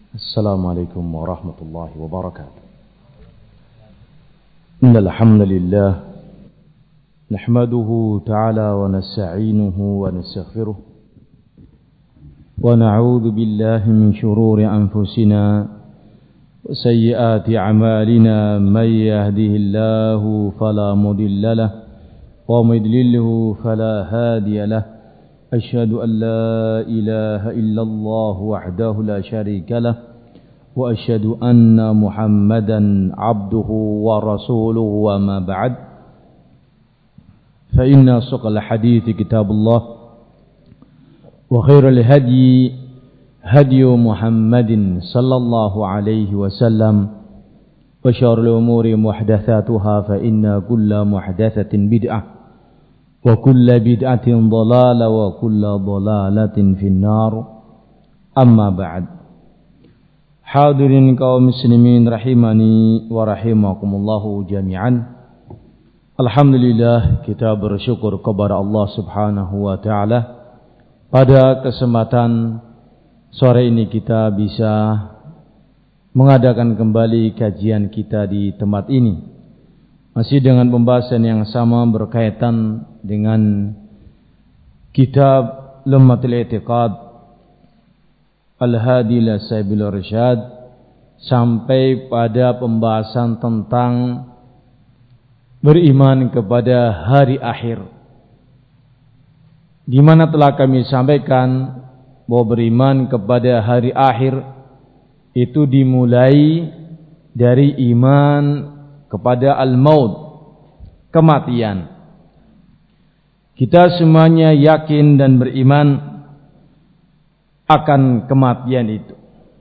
السلام عليكم ورحمة الله وبركاته. إن الحمد لله نحمده تعالى ونستعينه ونستغفره ونعوذ بالله من شرور أنفسنا وسيئات أعمالنا. من يهده الله فلا مضل له ومن يضلله فلا هادي له. أشهد أن لا إله إلا الله وحده لا شريك له وأشهد أن محمدا عبده ورسوله. وما بعد، فإن أصدق الحديث كتاب الله وخير الهدي هدي محمد صلى الله عليه وسلم وشر الأمور محدثاتها فإن كل محدثة بدعة وكل بدعة ضلالة وكل ضلالة في النار. أما بعد. Hadirin kaum muslimin rahimani wa rahimakumullahu jami'an. Alhamdulillah, kita bersyukur kepada Allah Subhanahu wa taala pada kesempatan sore ini kita bisa mengadakan kembali kajian kita di tempat ini. Masih dengan pembahasan yang sama berkaitan dengan kitab Lummatul I'tiqad Al-Hadi ila Sabil Irsyad sampai pada pembahasan tentang beriman kepada hari akhir, di mana telah kami sampaikan bahwa beriman kepada hari akhir itu dimulai dari iman kepada al-maut, kematian. Kita semuanya yakin dan beriman akan kematian itu.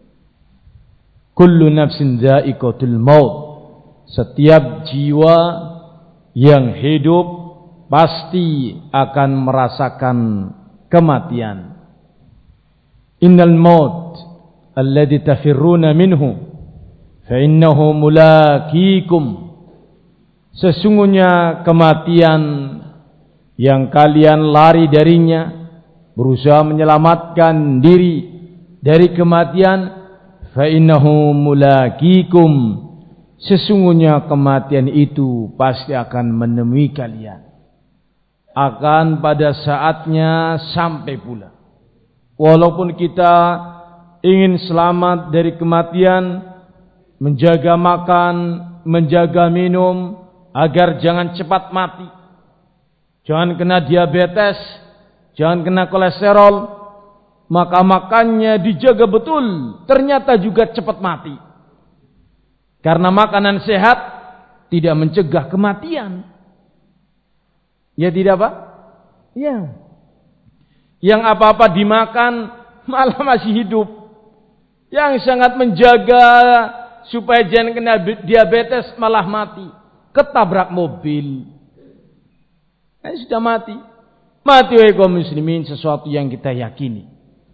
Kullu nafsin dha'iqatul maut. Setiap jiwa yang hidup pasti akan merasakan kematian. Innal maut alladhi tafirruna minhu fa innahu mulaqikum. Sesungguhnya kematian yang kalian lari darinya, berusaha menyelamatkan diri dari kematian, fa innahu mulaqikum. Sesungguhnya kematian itu pasti akan menemui kalian, akan pada saatnya sampai pula. Walaupun kita ingin selamat dari kematian, menjaga makan, menjaga minum agar jangan cepat mati, jangan kena diabetes, jangan kena kolesterol, maka makannya dijaga betul, ternyata juga cepat mati. Karena makanan sehat tidak mencegah kematian. Ya tidak, Pak? Ya. Yang apa-apa dimakan malah masih hidup. Yang sangat menjaga supaya jangan kena diabetes malah mati. Ketabrak mobil, sudah mati. Mati wahai kaum muslimin sesuatu yang kita yakini.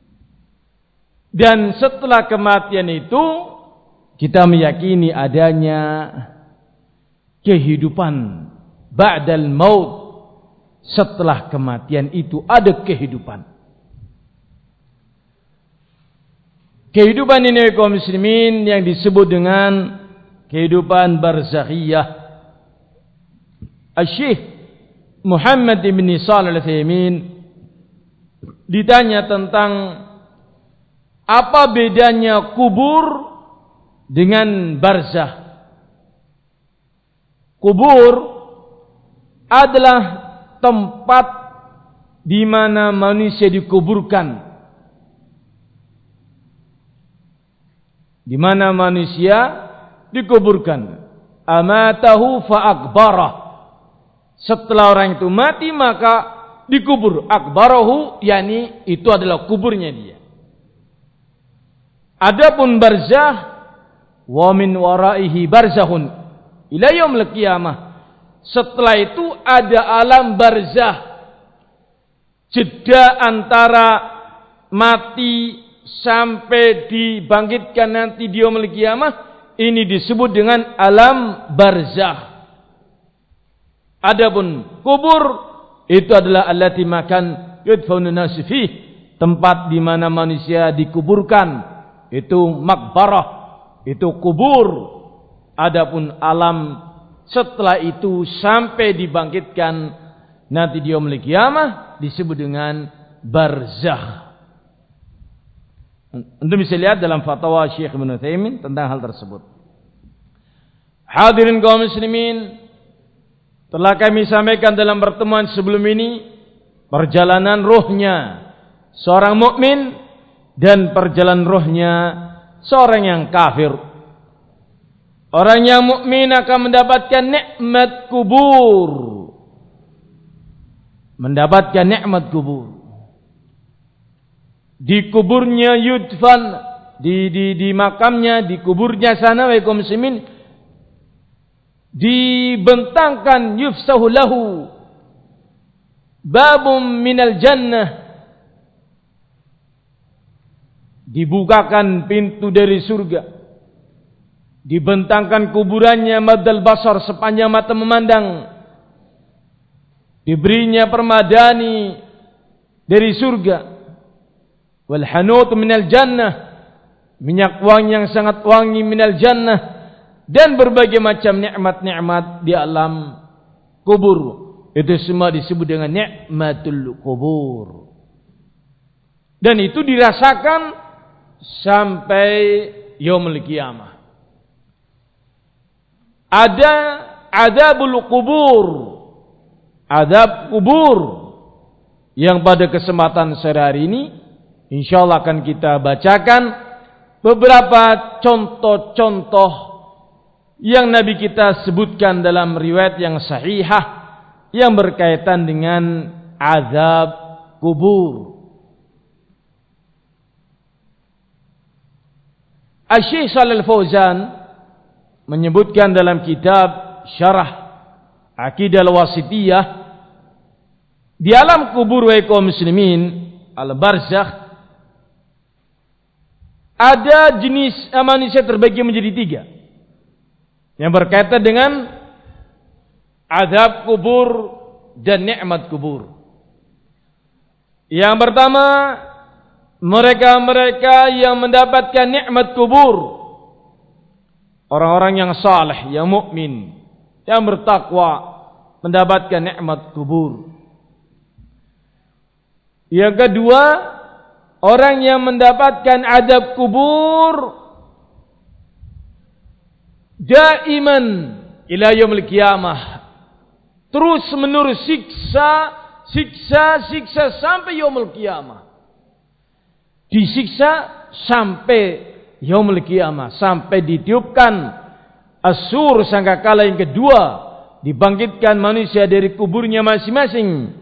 Dan setelah kematian itu kita meyakini adanya kehidupan ba'dal maut. Setelah kematian itu ada kehidupan. Kehidupan ini kaum muslimin yang disebut dengan kehidupan barzakhiyah. Asy-Syaikh Muhammad bin Shalih Al-Utsaimin ditanya tentang apa bedanya kubur dengan barzakh. Kubur adalah tempat di mana manusia dikuburkan, di mana manusia dikuburkan. Amatahu fa akbarah. Setelah orang itu mati maka dikubur. Akbarahu yakni itu adalah kuburnya dia. Adapun barzakh, wa min waraihi barzakhun ila yaumil qiyamah. Setelah itu ada alam barzakh, jeda antara mati sampai dibangkitkan nanti di yaumil qiyamah. Ini disebut dengan alam barzakh. Adapun kubur itu adalah allati makan yudfanu nas fih, tempat di mana manusia dikuburkan itu makbarah, itu kubur. Adapun alam setelah itu sampai dibangkitkan nanti di yaumul qiyamah disebut dengan barzakh. Anda bisa lihat dalam fatwa Syekh Ibnu Utsaimin tentang hal tersebut. Hadirin kaum muslimin, telah kami sampaikan dalam pertemuan sebelum ini perjalanan ruhnya seorang mukmin dan perjalanan ruhnya seorang yang kafir. Orang yang mukmin akan mendapatkan nikmat kubur. Mendapatkan nikmat kubur. Di kuburnya yudfan, di makamnya, di kuburnya sana wa kaum muslimin, dibentangkan yufsahu lahu babum minal jannah, dibukakan pintu dari surga, dibentangkan kuburannya madal basar, sepanjang mata memandang, diberinya permadani dari surga, wal hanut minal jannah, minyak wangi yang sangat wangi minal jannah, dan berbagai macam nikmat-nikmat di alam kubur. Itu semua disebut dengan nikmatul kubur. Dan itu dirasakan sampai yaumul qiyamah. Ada adzabul kubur, azab kubur, yang pada kesempatan sore hari ini insyaallah akan kita bacakan beberapa contoh-contoh yang Nabi kita sebutkan dalam riwayat yang sahihah yang berkaitan dengan azab kubur. Asy-Syaikh Shalal Fauzan menyebutkan dalam kitab Syarah Aqidah Al-Wasithiyah, di alam kubur wa kaum muslimin al-barzakh ada jenis manusia terbagi menjadi 3 yang berkaitan dengan azab kubur dan nikmat kubur. Yang pertama, mereka-mereka yang mendapatkan nikmat kubur, orang-orang yang saleh, yang mukmin, yang bertakwa, mendapatkan nikmat kubur. Yang kedua, orang yang mendapatkan azab kubur daiman ila yaumil qiyamah, terus menerus siksa sampai yaumul qiyamah. Disiksa sampai yaumul qiyamah, sampai ditiupkan as-sur sangkakala yang kedua, dibangkitkan manusia dari kuburnya masing-masing.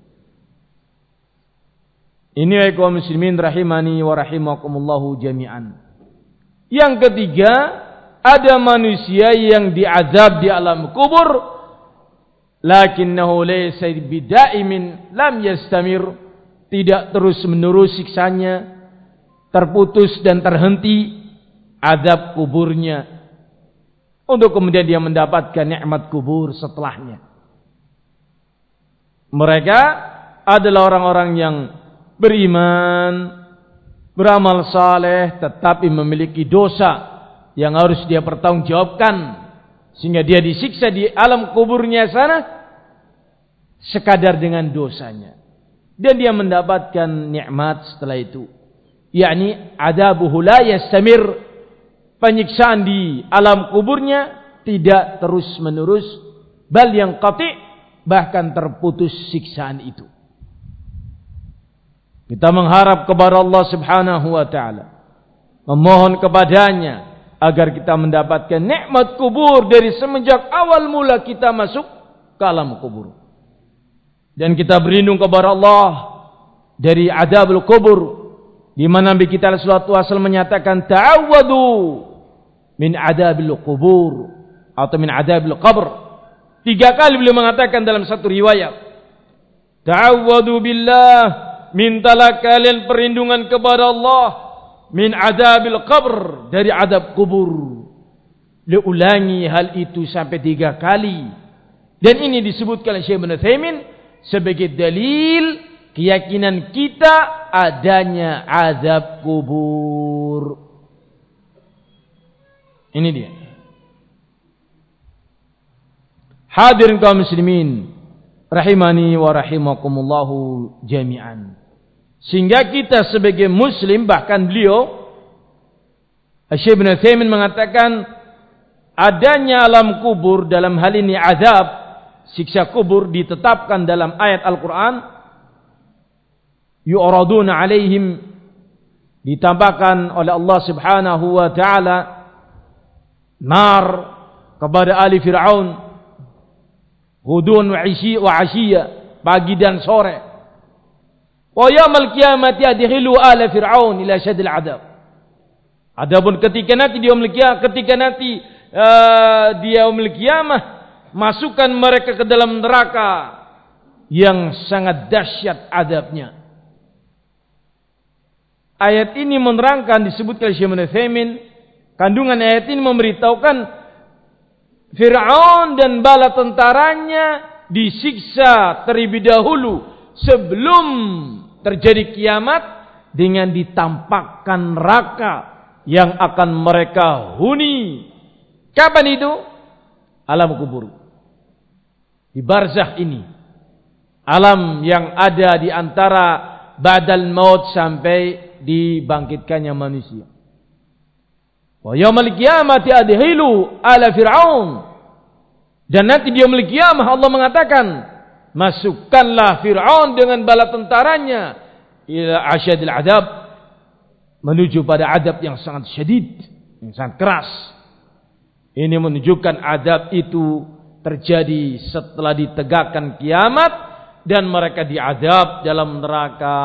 Ini ya kaum muslimin rahimani wa rahimakumullahu jami'an. Yang ketiga, ada manusia yang diazab di alam kubur, lakinnahu laysa bidaimin lam yastamir, tidak terus menerus siksanya, terputus dan terhenti azab kuburnya, untuk kemudian dia mendapatkan nikmat kubur setelahnya. Mereka adalah orang-orang yang beriman, beramal saleh, tetapi memiliki dosa yang harus dia pertanggungjawabkan, sehingga dia disiksa di alam kuburnya sana sekadar dengan dosanya, dan dia mendapatkan nikmat setelah itu, yakni adabuhu la yastamir, penyiksaan di alam kuburnya tidak terus menerus, bal yang qati', bahkan terputus siksaan itu. Kita mengharap kepada Allah Subhanahu wa taala, memohon kepadanya agar kita mendapatkan nikmat kubur dari semenjak awal mula kita masuk ke alam kubur. Dan kita berlindung kepada Allah dari adzabul kubur, di mana Nabi kita sallallahu alaihi wasallam menyatakan ta'awwadu min adzabil kubur atau min adzabil qabr. 3 kali beliau mengatakan dalam satu riwayat, ta'awwadu billah, mintalah kalian perlindungan kepada Allah, min adzabil qabr, dari adab kubur. Beliau ulangi hal itu sampai 3 kali. Dan ini disebutkan oleh Syekh Ibnu Utsaimin sebagai dalil keyakinan kita adanya azab kubur. Ini dia. Hadirin kaum muslimin rahimani wa rahimakumullahu jami'an. Sehingga kita sebagai muslim, bahkan beliau Syekh Ibnu Utsaimin mengatakan adanya alam kubur, dalam hal ini azab, siksa kubur ditetapkan dalam ayat Al-Qur'an. Yu'raduna alaihim, ditambahkan oleh Allah Subhanahu wa taala nar kepada ali Fir'aun, ghudun wa ashiya, pagi dan sore. Wa yaumil qiyamati adkhilu ala Fir'aun ila syadil adab. Adapun ketika nanti di yaumil qiyamah, masukkan mereka ke dalam neraka yang sangat dahsyat adabnya. Ayat ini menerangkan, disebutkan Syekh Ibnu Utsaimin, kandungan ayat ini memberitahukan Fir'aun dan bala tentaranya disiksa terlebih dahulu sebelum terjadi kiamat dengan ditampakkan neraka yang akan mereka huni. Kapan itu? Alam kubur. Di barzakh ini. Alam yang ada di antara ba'dal maut sampai dibangkitkannya manusia. Wa yaumil qiyamati adkhilu ala Fir'aun. Dan nanti di yaumil qiyamah Allah mengatakan, masukkanlah Fir'aun dengan bala tentaranya ila asyadil adab, menuju pada adab yang sangat syadid, yang sangat keras. Ini menunjukkan adab itu terjadi setelah ditegakkan kiamat dan mereka diadab dalam neraka.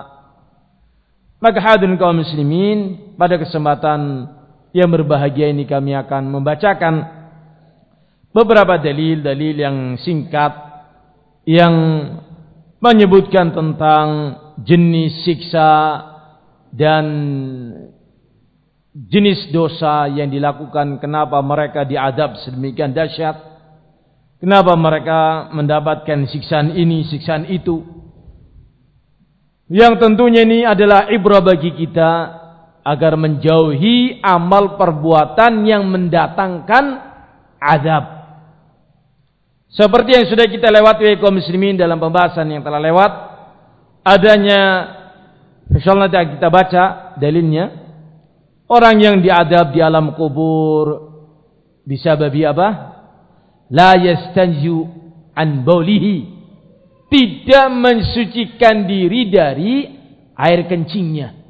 Maka hadirin kaum muslimin, pada kesempatan yang berbahagia ini kami akan membacakan beberapa dalil-dalil yang singkat yang menyebutkan tentang jenis siksa dan jenis dosa yang dilakukan, kenapa mereka diadab sedemikian dahsyat, kenapa mereka mendapatkan siksaan ini, siksaan itu. Yang tentunya ini adalah ibrah bagi kita agar menjauhi amal perbuatan yang mendatangkan azab. Seperti yang sudah kita lewati kaum muslimin dalam pembahasan yang telah lewat, adanya, insyaallah kita baca dalilnya, orang yang diadab di alam kubur bisababi apa? La yastanju an baulihi, tidak mensucikan diri dari air kencingnya.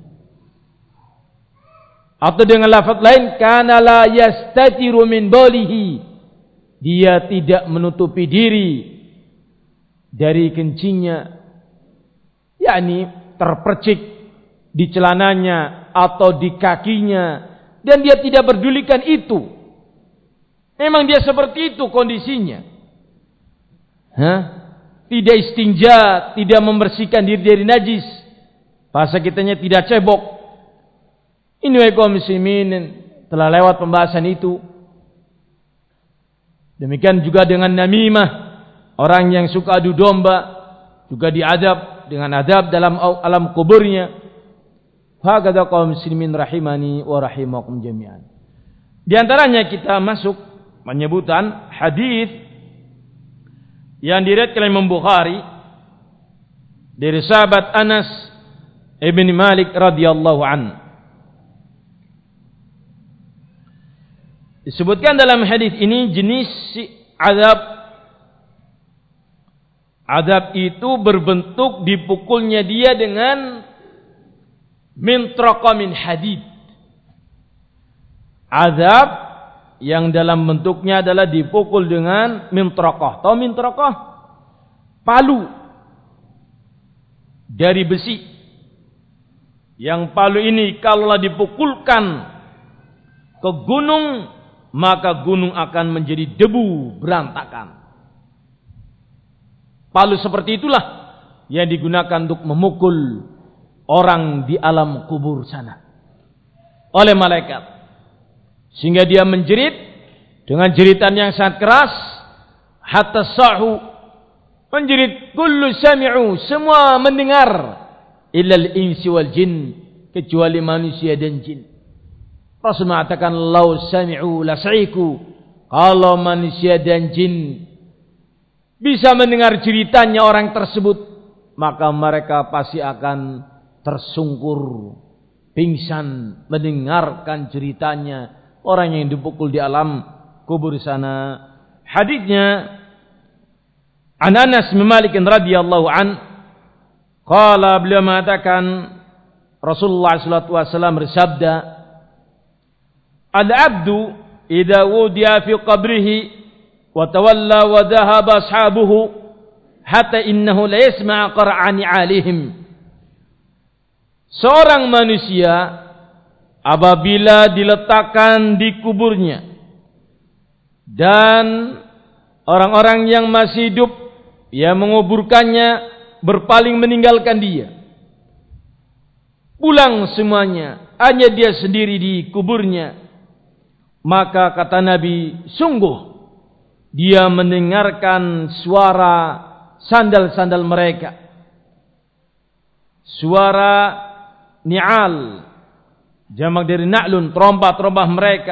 Atau dengan lafaz lain, kana la yastatiru min baulihi, dia tidak menutupi diri dari kencingnya, yakni terpercik di celananya atau di kakinya, dan dia tidak pedulikan itu. Memang dia seperti itu kondisinya. Tidak istinja, tidak membersihkan diri dari najis. Bahasa kitanya tidak cebok. Ini kaum muslimin telah lewat pembahasan itu. Demikian juga dengan namimah, orang yang suka adu domba juga diadab dengan adab dalam alam kuburnya. Hakadha kaum muslimin rahimani wa rahimakum jami'an. Di antaranya kita masuk penyebutan hadis yang diriwayatkan oleh Imam Bukhari dari sahabat Anas ibn Malik radhiyallahu an. Disebutkan dalam hadis ini jenis azab. Azab itu berbentuk dipukulnya dia dengan mintraqa min hadid. Azab yang dalam bentuknya adalah dipukul dengan mintraqah. Tahu mintraqah? Palu dari besi. Yang palu ini kalaulah dipukulkan ke gunung, maka gunung akan menjadi debu berantakan. Palu seperti itulah yang digunakan untuk memukul orang di alam kubur sana oleh malaikat. Sehingga dia menjerit dengan jeritan yang sangat keras, hatta sahu, menjerit kullu sami'u, semua mendengar, illal insi wal jin, kecuali manusia dan jin. Rasul mengatakan lau sami'u lasaiku, kalau manusia dan jin bisa mendengar ceritanya orang tersebut, maka mereka pasti akan tersungkur, pingsan mendengarkan ceritanya orang yang dipukul di alam kubur sana. Hadisnya an Anas bin Malik radhiyallahu an, qala, beliau mengatakan Rasulullah sallallahu alaihi wasallam bersabda, al-'abdu idza wudiya fi qabrihi wa tawalla wa dhahaba ashabuhu hatta innahu la yasma' qara'ani 'alihim. Seorang manusia apabila diletakkan di kuburnya dan orang-orang yang masih hidup yang menguburkannya berpaling meninggalkan dia, pulang semuanya, hanya dia sendiri di kuburnya, maka kata Nabi, sungguh dia mendengarkan suara sandal-sandal mereka, suara ni'al, jamak dari na'lun, trompah-trompah mereka.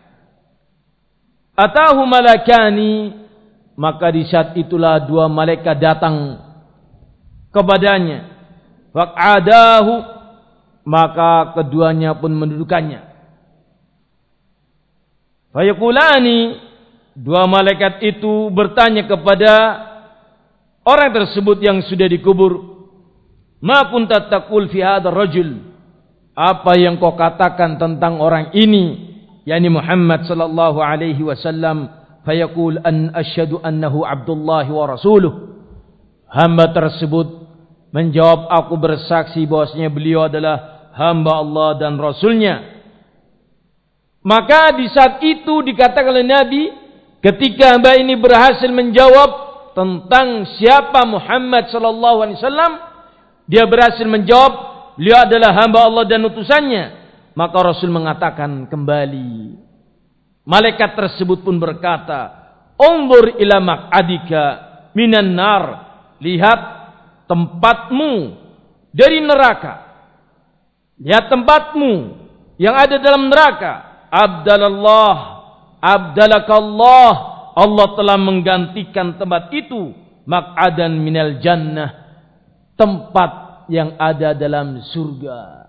Atahu malakani, maka di saat itulah dua malaikat datang kepadanya. Faq'adahu, maka keduanya pun mendudukannya. Fayaqulani, dua malaikat itu bertanya kepada orang tersebut yang sudah dikubur, ma kunta taqul fi hadzal rajul, apa yang kau katakan tentang orang ini, yakni Muhammad sallallahu alaihi wasallam. Fayaqul an asyhadu annahu Abdullah wa rasuluh, hamba tersebut menjawab, aku bersaksi bahwasanya beliau adalah hamba Allah dan Rasulnya. Maka di saat itu dikatakan oleh Nabi, ketika hamba ini berhasil menjawab tentang siapa Muhammad sallallahu alaihi wasallam, dia berhasil menjawab beliau adalah hamba Allah dan utusannya, maka Rasul mengatakan kembali. Malaikat tersebut pun berkata, unzur ila maq'adika minan nar, lihat tempatmu dari neraka, lihat tempatmu yang ada dalam neraka. Abdalallah, abdalakallah, Allah telah menggantikan tempat itu maq'adan minal jannah, tempat yang ada dalam surga.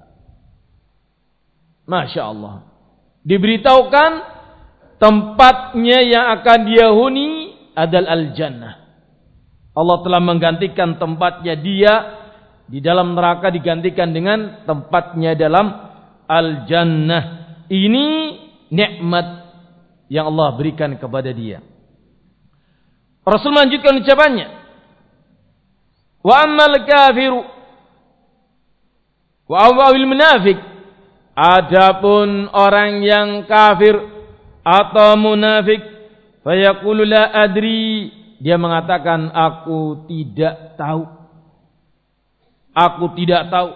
Masya Allah. Diberitahukan tempatnya yang akan dihuni adalah al-jannah. Allah telah menggantikan tempatnya dia di dalam neraka, digantikan dengan tempatnya dalam al-jannah. Ini nikmat yang Allah berikan kepada dia. Rasul melanjutkan ucapannya, wa ammal kafiru wa awil munafik, adapun orang yang kafir atau munafik, fayaqulu la adri, dia mengatakan aku tidak tahu, aku tidak tahu.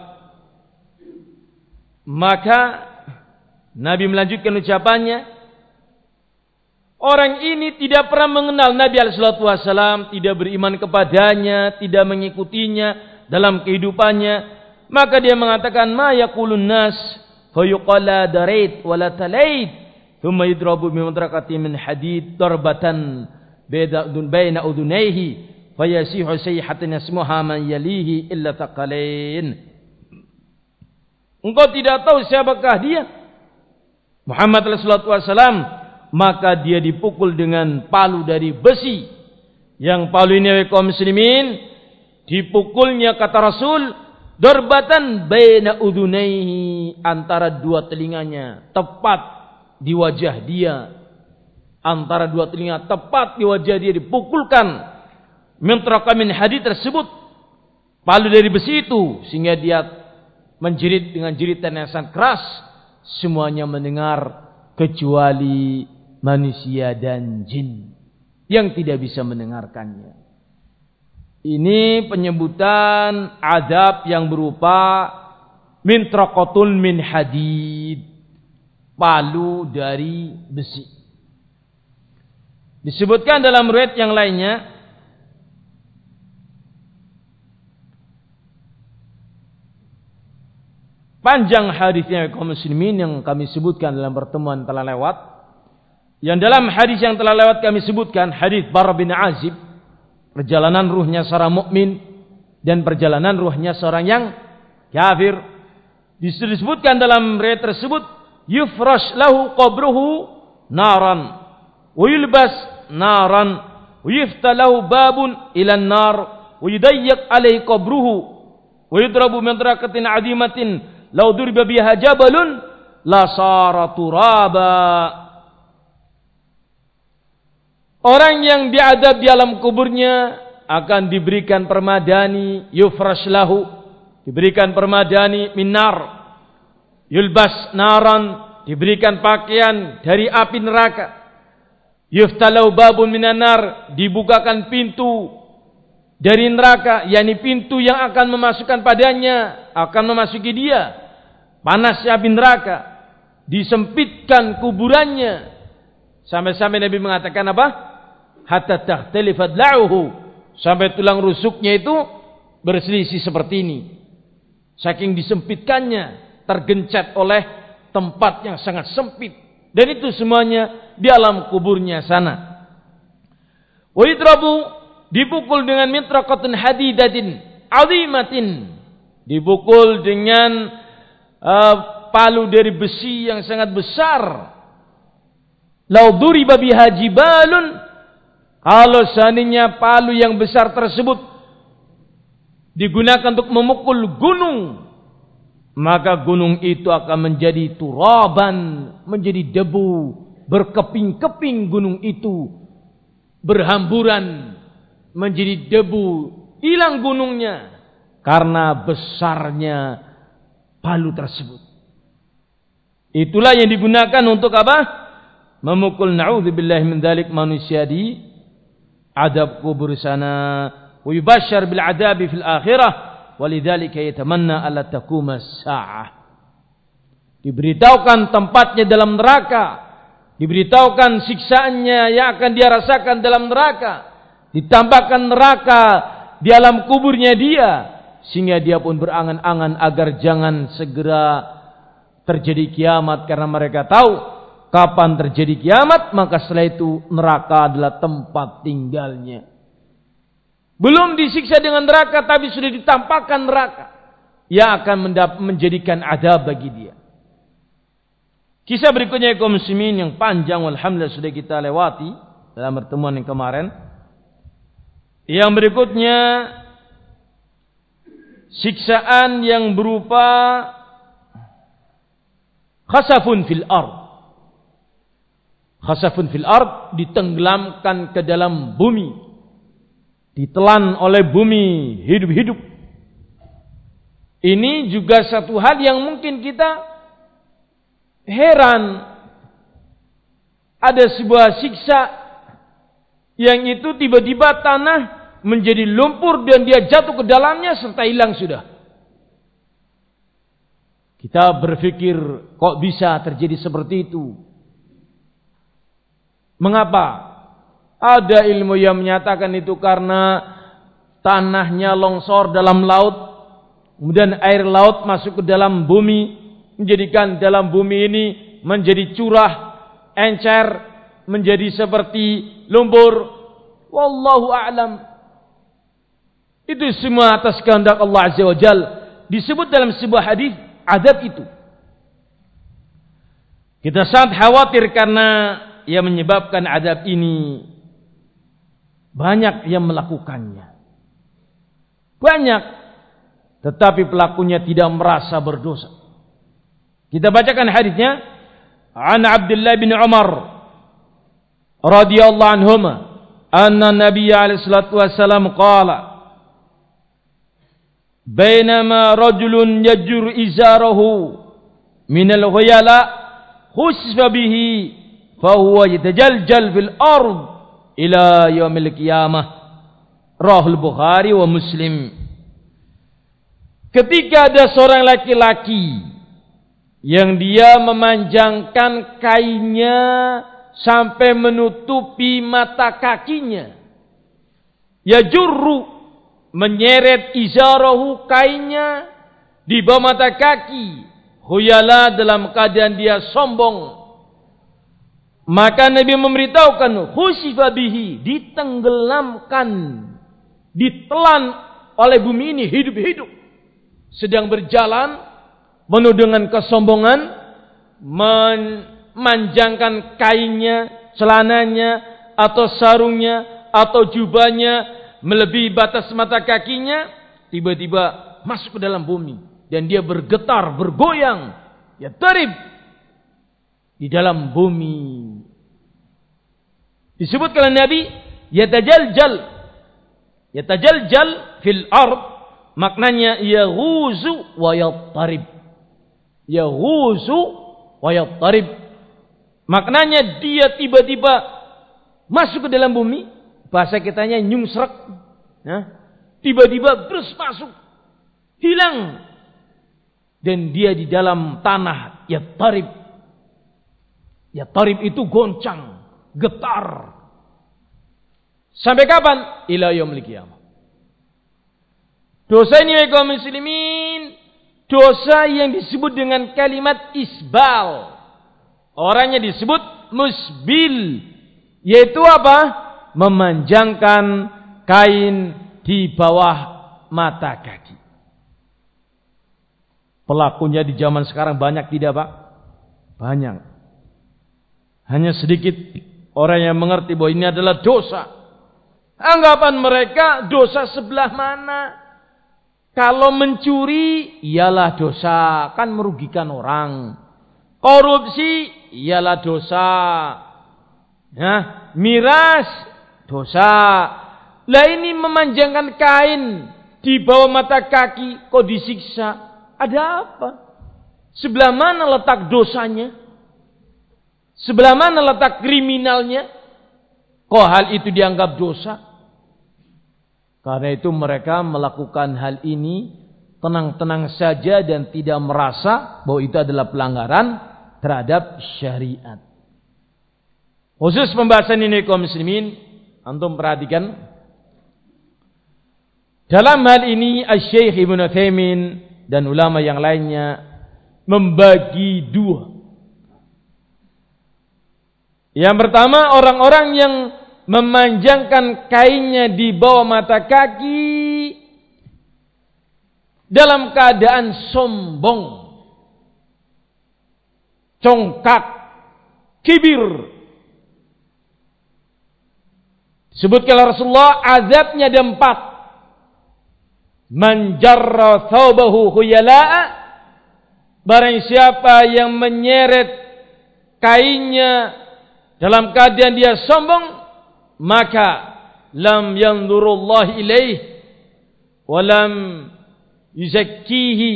Maka Nabi melanjutkan ucapannya, orang ini tidak pernah mengenal Nabi sallallahu alaihi wasallam, tidak beriman kepadanya, tidak mengikutinya dalam kehidupannya. Maka dia mengatakan, ma yaqulun nas fayuqala darait wala talait, thumma yudrabu bimadraqati min hadid darbatan baina udunayhi fayasihu sayhatan yasmuha man yalihi illa taqalain. Engkau tidak tahu siapakah dia, Muhammad sallallahu alaihi wasallam, maka dia dipukul dengan palu dari besi. Yang palu ini kaum muslimin, dipukulnya kata Rasul darbatan baina udunayhi, antara dua telinganya, tepat di wajah dia, antara dua telinga, tepat di wajah dia dipukulkan mintraqa min hadid tersebut, palu dari besi itu, sehingga dia menjerit dengan jeritan yang sangat keras. Semuanya mendengar kecuali manusia dan jin yang tidak bisa mendengarkannya. Ini penyebutan azab yang berupa mintraqatun min hadid, palu dari besi. Disebutkan dalam riwayat yang lainnya, Panjang hadisnya kaum muslimin yang kami sebutkan dalam pertemuan telah lewat. Yang dalam hadis yang telah lewat kami sebutkan hadis Bara bin Azib, perjalanan ruhnya seorang mukmin dan perjalanan ruhnya seorang yang kafir. Disebutkan dalam riwayat tersebut, yufrash lahu qabruhu naran wa yulbas naran wa yufta lahu babun ila an-nar wa yudayyiq alayhi qabruhu wa yudrabu min raqatin adimatin law duriba biha jabalun la sara turaba. Orang yang diadab di alam kuburnya akan diberikan permadani, yufrash lahu, diberikan permadani minar, yulbas naran, diberikan pakaian dari api neraka, yuftalau babun minan nar, dibukakan pintu dari neraka, yakni pintu yang akan memasukkan padanya, akan memasuki dia panasnya api neraka, disempitkan kuburannya sampai-sampai Nabi mengatakan apa? Hatta takhtalifat la'uhu, sampai tulang rusuknya itu berselisih seperti ini. Saking disempitkannya, tergencet oleh tempat yang sangat sempit. Dan itu semuanya di alam kuburnya sana. Wa yudrabu, dipukul dengan mitraqatin hadidatin azimatin, dipukul dengan palu dari besi yang sangat besar. Lau duriba biha jibalun, kalau seandainya palu yang besar tersebut digunakan untuk memukul gunung, maka gunung itu akan menjadi turaban, menjadi debu, berkeping-keping gunung itu, berhamburan, menjadi debu, hilang gunungnya karena besarnya palu tersebut. Itulah yang digunakan untuk apa? Memukul, na'udzubillahi min dzalik, manusia di adab kubur sana, wa yubasysyar bil adabi fil akhirah, walidzalika yatamanna alla taquma as-saah. Diberitahukan tempatnya dalam neraka, diberitahukan siksaannya yang akan dia rasakan dalam neraka, ditambahkan neraka di alam kuburnya dia, sehingga dia pun berangan-angan agar jangan segera terjadi kiamat, karena mereka tahu kapan terjadi kiamat, maka setelah itu neraka adalah tempat tinggalnya. Belum disiksa dengan neraka, tapi sudah ditampakkan neraka yang akan menjadikan adab bagi dia. Kisah berikutnya kaum muslimin yang panjang, alhamdulillah sudah kita lewati dalam pertemuan yang kemarin. Yang berikutnya, siksaan yang berupa khasafun fil ard. Khasafun fil ard, ditenggelamkan ke dalam bumi, ditelan oleh bumi hidup-hidup. Ini juga satu hal yang mungkin kita heran. Ada sebuah siksa yang itu tiba-tiba tanah menjadi lumpur dan dia jatuh ke dalamnya serta hilang sudah. Kita berpikir, kok bisa terjadi seperti itu? Mengapa? Ada ilmu yang menyatakan itu karena tanahnya longsor dalam laut, kemudian air laut masuk ke dalam bumi, menjadikan dalam bumi ini menjadi curah, encer, menjadi seperti lumpur. Wallahu a'lam. Itu semua atas kehendak Allah Azza wa Jalla. Disebut dalam sebuah hadis adab itu. Kita sangat khawatir karena yang menyebabkan adab ini banyak yang melakukannya. Banyak, tetapi pelakunya tidak merasa berdosa. Kita bacakan hadisnya. An Abdullah bin Umar radhiyallahu anhuma anna Nabiy alaihi salatu wasallam qala bainama rajulun yajur izarahu min al-ghayala khusfa bihi fahuwa yatajaljal fil ard ila yaumil qiyamah. Rahul Bukhari wa Muslim. Ketika ada seorang laki-laki yang dia memanjangkan kainnya sampai menutupi mata kakinya, yajurru, menyeret izarahu, kainnya di bawah mata kaki, khuyala dalam keadaan dia sombong. Maka Nabi memberitahukan, khusifa bihi, ditenggelamkan, ditelan oleh bumi ini hidup-hidup. Sedang berjalan penuh dengan kesombongan, memanjangkan kainnya, celananya, atau sarungnya, atau jubahnya, melebihi batas mata kakinya, tiba-tiba masuk ke dalam bumi. Dan dia bergetar, bergoyang, ya tarib, di dalam bumi. Disebut oleh Nabi, yatajaljal fil ard, maknanya yaghuzu wa yattarib. Yaghuzu wa yattarib, maknanya dia tiba-tiba masuk ke dalam bumi, bahasa kitanya nyungsrek, tiba-tiba terus masuk, hilang, dan dia di dalam tanah yattarib. Yattarib itu goncang, getar. Sampai kapan? Ila yaumil qiyamah. Dosa ini kaum muslimin, dosa yang disebut dengan kalimat isbal. Orangnya disebut musbil, yaitu apa? Memanjangkan kain di bawah mata kaki. Pelakunya di zaman sekarang banyak tidak, Pak? Banyak. Hanya sedikit orang yang mengerti bahwa ini adalah dosa. Anggapan mereka dosa sebelah mana? Kalau mencuri ialah dosa, kan merugikan orang. Korupsi ialah dosa. Miras dosa. Lah ini memanjangkan kain di bawah mata kaki kok disiksa. Ada apa? Sebelah mana letak dosanya? Sebelah mana letak kriminalnya? Kok hal itu dianggap dosa? Karena itu mereka melakukan hal ini tenang-tenang saja dan tidak merasa bahwa itu adalah pelanggaran terhadap syariat. Khusus pembahasan ini kaum muslimin, antum perhatikan. Dalam hal ini Asy-Syaikh Ibnu Utsaimin dan ulama yang lainnya membagi dua. Yang pertama, orang-orang yang memanjangkan kainnya di bawah mata kaki dalam keadaan sombong, congkak, kibir. Disebutkan oleh Rasulullah, azabnya ada 4. Man jarra thawbahu khuyala'a, barang siapa yang menyeret kainnya dalam keadaan dia sombong, maka lam yanzurullah ilaih wa lam yuzakkihi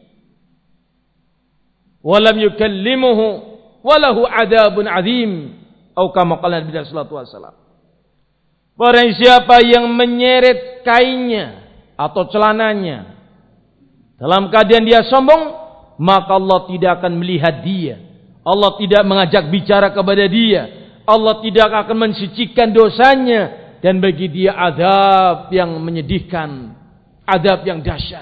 wa lam yukallimuhu wa lahu adabun azim, atau kama qala Nabi sallallahu alaihi wasallam. Barang siapa yang menyeret kainnya atau celananya dalam keadaan dia sombong, maka Allah tidak akan melihat dia. Allah tidak mengajak bicara kepada dia. Allah tidak akan mensucikan dosanya. Dan bagi dia azab yang menyedihkan. Azab yang dahsyat.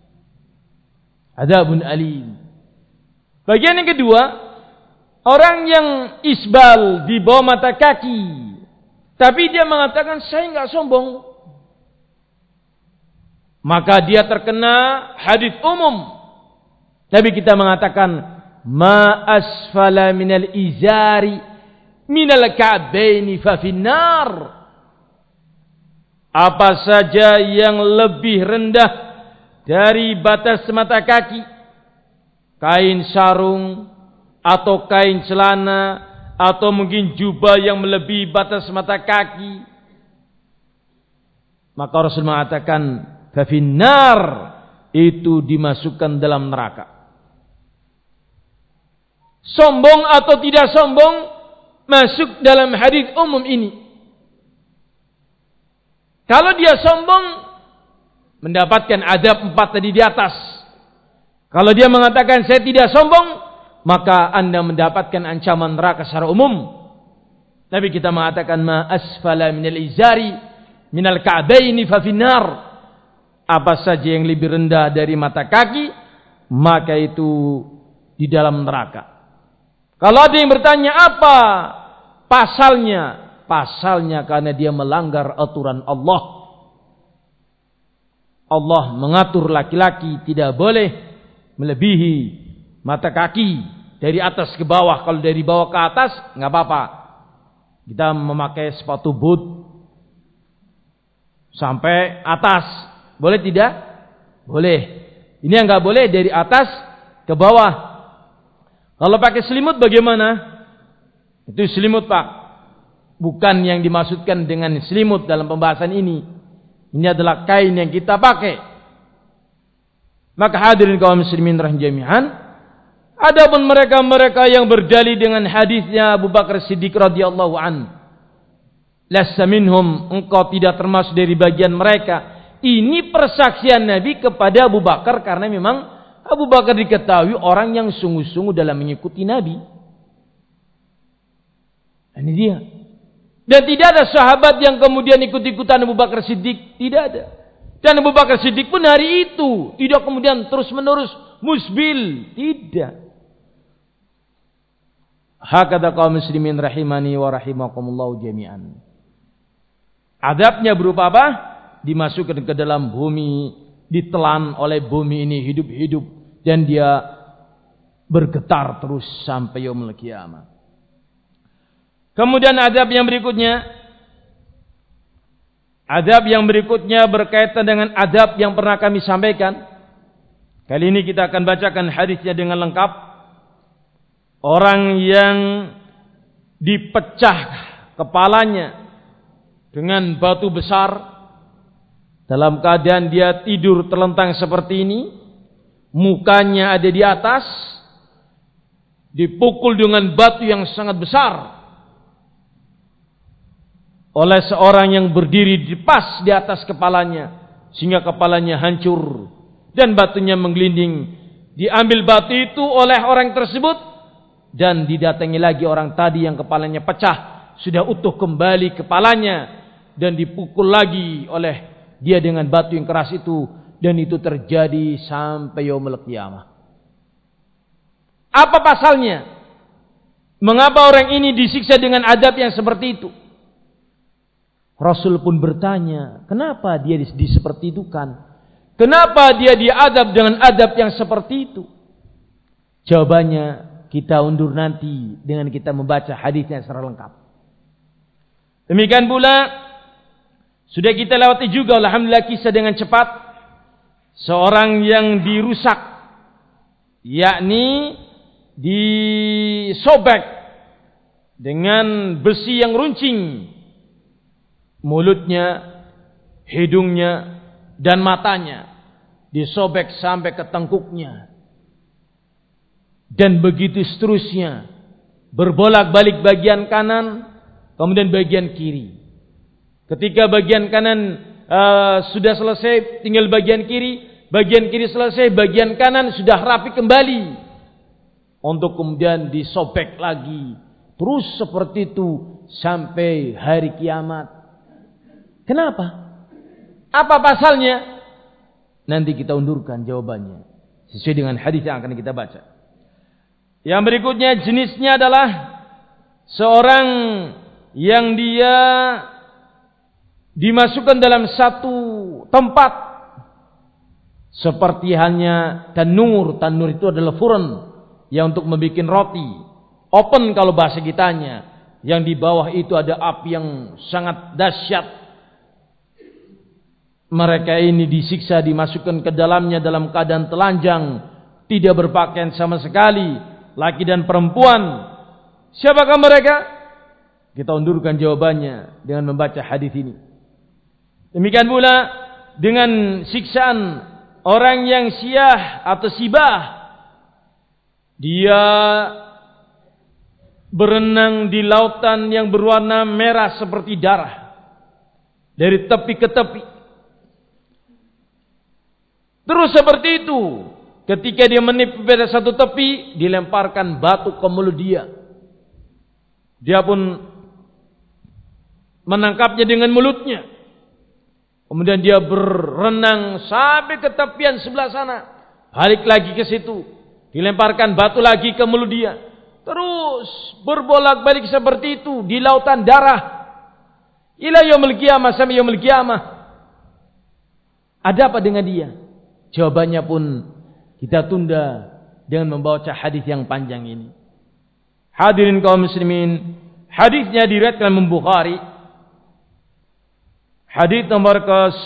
Azabun alim. Bagian yang kedua, orang yang isbal di bawah mata kaki, tapi dia mengatakan saya enggak sombong, maka dia terkena hadits umum. Tapi kita mengatakan ma asfala minal izari minal ka'baini fa finnar. Apa saja yang lebih rendah dari batas mata kaki, kain sarung atau kain celana atau mungkin jubah yang melebihi batas mata kaki, maka Rasul mengatakan fa finnar, itu dimasukkan dalam neraka. Sombong atau tidak sombong masuk dalam hadis umum ini. Kalau dia sombong, mendapatkan adab 4 tadi di atas. Kalau dia mengatakan saya tidak sombong, maka Anda mendapatkan ancaman neraka secara umum. Nabi kita mengatakan ma asfala minal izari minal ka'baini fa finnar. Apa saja yang lebih rendah dari mata kaki, maka itu di dalam neraka. Kalau ada yang bertanya apa pasalnya? Pasalnya karena dia melanggar aturan Allah. Allah mengatur laki-laki tidak boleh melebihi mata kaki dari atas ke bawah. Kalau dari bawah ke atas nggak apa-apa. Kita memakai sepatu boot sampai atas. Boleh tidak? Boleh. Ini yang nggak boleh dari atas ke bawah. Kalau pakai selimut bagaimana? Itu selimut, Pak. Bukan yang dimaksudkan dengan selimut dalam pembahasan ini. Ini adalah kain yang kita pakai. Maka hadirin kaum muslimin rahimahum, adapun mereka-mereka yang berdalil dengan hadisnya Abu Bakar Siddiq radhiyallahu an, lasta minhum, engkau tidak termasuk dari bagian mereka. Ini persaksian Nabi kepada Abu Bakar karena memang Abu Bakar diketahui orang yang sungguh-sungguh dalam mengikuti Nabi. Ini dia. Dan tidak ada sahabat yang kemudian ikut-ikutan Abu Bakar Siddiq. Tidak ada. Dan Abu Bakar Siddiq pun hari itu tidak kemudian terus-menerus musbil. Tidak. Hakadha kaum muslimin rahimani wa rahimakumullahu jami'an. Adabnya berupa apa? Dimasukkan ke dalam bumi, ditelan oleh bumi ini hidup-hidup, dan dia bergetar terus sampai yaumul qiyamah. Kemudian adab yang berikutnya berkaitan dengan adab yang pernah kami sampaikan. Kali ini kita akan bacakan hadisnya dengan lengkap. Orang yang dipecah kepalanya dengan batu besar dalam keadaan dia tidur terlentang seperti ini, mukanya ada di atas, dipukul dengan batu yang sangat besar oleh seorang yang berdiri di pas di atas kepalanya, sehingga kepalanya hancur dan batunya menggelinding. Diambil batu itu oleh orang tersebut dan didatangi lagi orang tadi yang kepalanya pecah, sudah utuh kembali kepalanya, dan dipukul lagi oleh dia dengan batu yang keras itu, dan itu terjadi sampai yaumul qiyamah. Apa pasalnya? Mengapa orang ini disiksa dengan adab yang seperti itu? Rasul pun bertanya, kenapa dia seperti itu kan? Kenapa dia diadab dengan adab yang seperti itu? Jawabannya kita undur nanti dengan kita membaca hadisnya secara lengkap. Demikian pula sudah kita lewati juga alhamdulillah kisah dengan cepat seorang yang dirusak, yakni disobek dengan besi yang runcing mulutnya, hidungnya, dan matanya, disobek sampai ke tengkuknya, dan begitu seterusnya, berbolak-balik bagian kanan kemudian bagian kiri. Ketika bagian kanan sudah selesai, tinggal bagian kiri selesai, bagian kanan sudah rapi kembali untuk kemudian disobek lagi, terus seperti itu sampai hari kiamat. Kenapa? Apa pasalnya? Nanti kita undurkan jawabannya sesuai dengan hadis yang akan kita baca. Yang berikutnya jenisnya adalah seorang yang dia dimasukkan dalam satu tempat seperti halnya tanur. Tanur itu adalah furan yang untuk membuat roti. Open kalau bahasa kitanya. Yang di bawah itu ada api yang sangat dahsyat. Mereka ini disiksa, dimasukkan ke dalamnya dalam keadaan telanjang, tidak berpakaian sama sekali, laki dan perempuan. Siapakah mereka? Kita undurkan jawabannya dengan membaca hadis ini. Demikian pula dengan siksaan orang yang siyah atau sibah. Dia berenang di lautan yang berwarna merah seperti darah dari tepi ke tepi. Terus seperti itu, ketika dia menipu pada satu tepi, dilemparkan batu ke mulut dia. Dia pun menangkapnya dengan mulutnya. Kemudian dia berenang sampai ke tepian sebelah sana, balik lagi ke situ, Dilemparkan batu lagi ke mulut dia. Terus berbolak-balik seperti itu di lautan darah. Ila yaumil qiyamah, sampai yaumil qiyamah. Ada apa dengan dia? Jawabannya pun kita tunda dengan membaca hadis yang panjang ini. Hadirin kaum muslimin, hadisnya diriwayatkan Imam Bukhari. Hadis nomor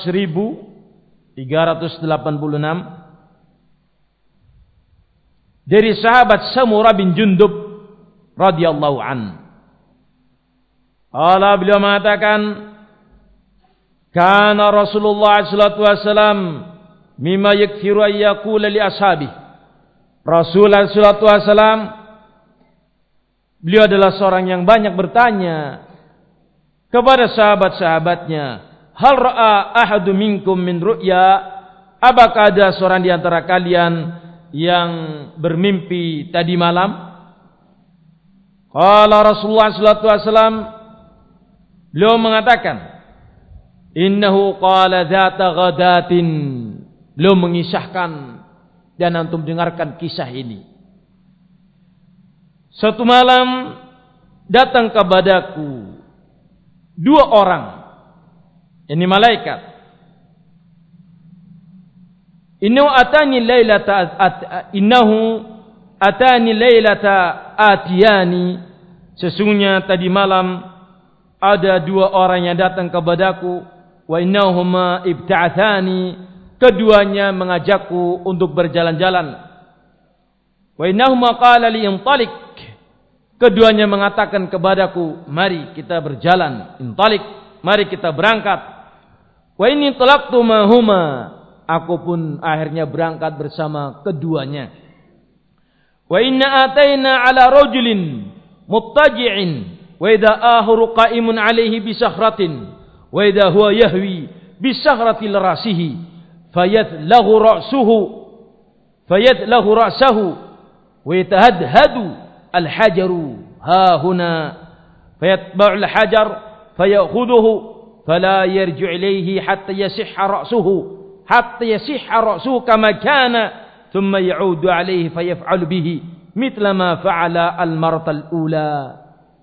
ke-1386 dari sahabat Samurah bin Jundub radhiyallahu an. Allah beliau mengatakan, kana Rasulullah sallallahu alaihi wasallam mimma yakthiru ay yaqula li ashabi. Rasulullah sallallahu alaihi wasallam beliau adalah seorang yang banyak bertanya kepada sahabat-sahabatnya, hal ra'a ahadu minkum min ru'ya? Apakah ada seorang di antara kalian yang bermimpi tadi malam? Qala Rasulullah sallallahu alaihi wasallam, beliau mengatakan, innahu qala dzata ghadatin. Beliau mengisahkan dan antum dengarkan kisah ini. Satu malam datang kepadaku dua orang, ini malaikat. Innahu atani lailata atiyani. Sesungguhnya tadi malam ada dua orang yang datang kepadaku. Wa innahuma ibta'athani. Keduanya mengajakku untuk berjalan-jalan. Wa innahuma qala li intalik. Keduanya mengatakan kepadaku, mari kita berjalan. Intalik, mari kita berangkat. Wa inni talaqtu mahuma. Aku pun akhirnya berangkat bersama keduanya. Wa inna ataina ala rajulin muttaji'in wa idza ahru qa'imun 'alaihi bi sakhratin wa idza huwa yahwi bi sakhrati rasihi fayatlahu ra'sahu wa yatahadhadu al-hajaru ha huna fayatba'u al-hajar fayakhudhuhu fala yarji' ilayhi hatta yasihha ra'suhu hatta yasihha ra'suhu kama kana thumma ya'udu alayhi fayaf'alu bihi mithla ma fa'ala al-marata al-ula.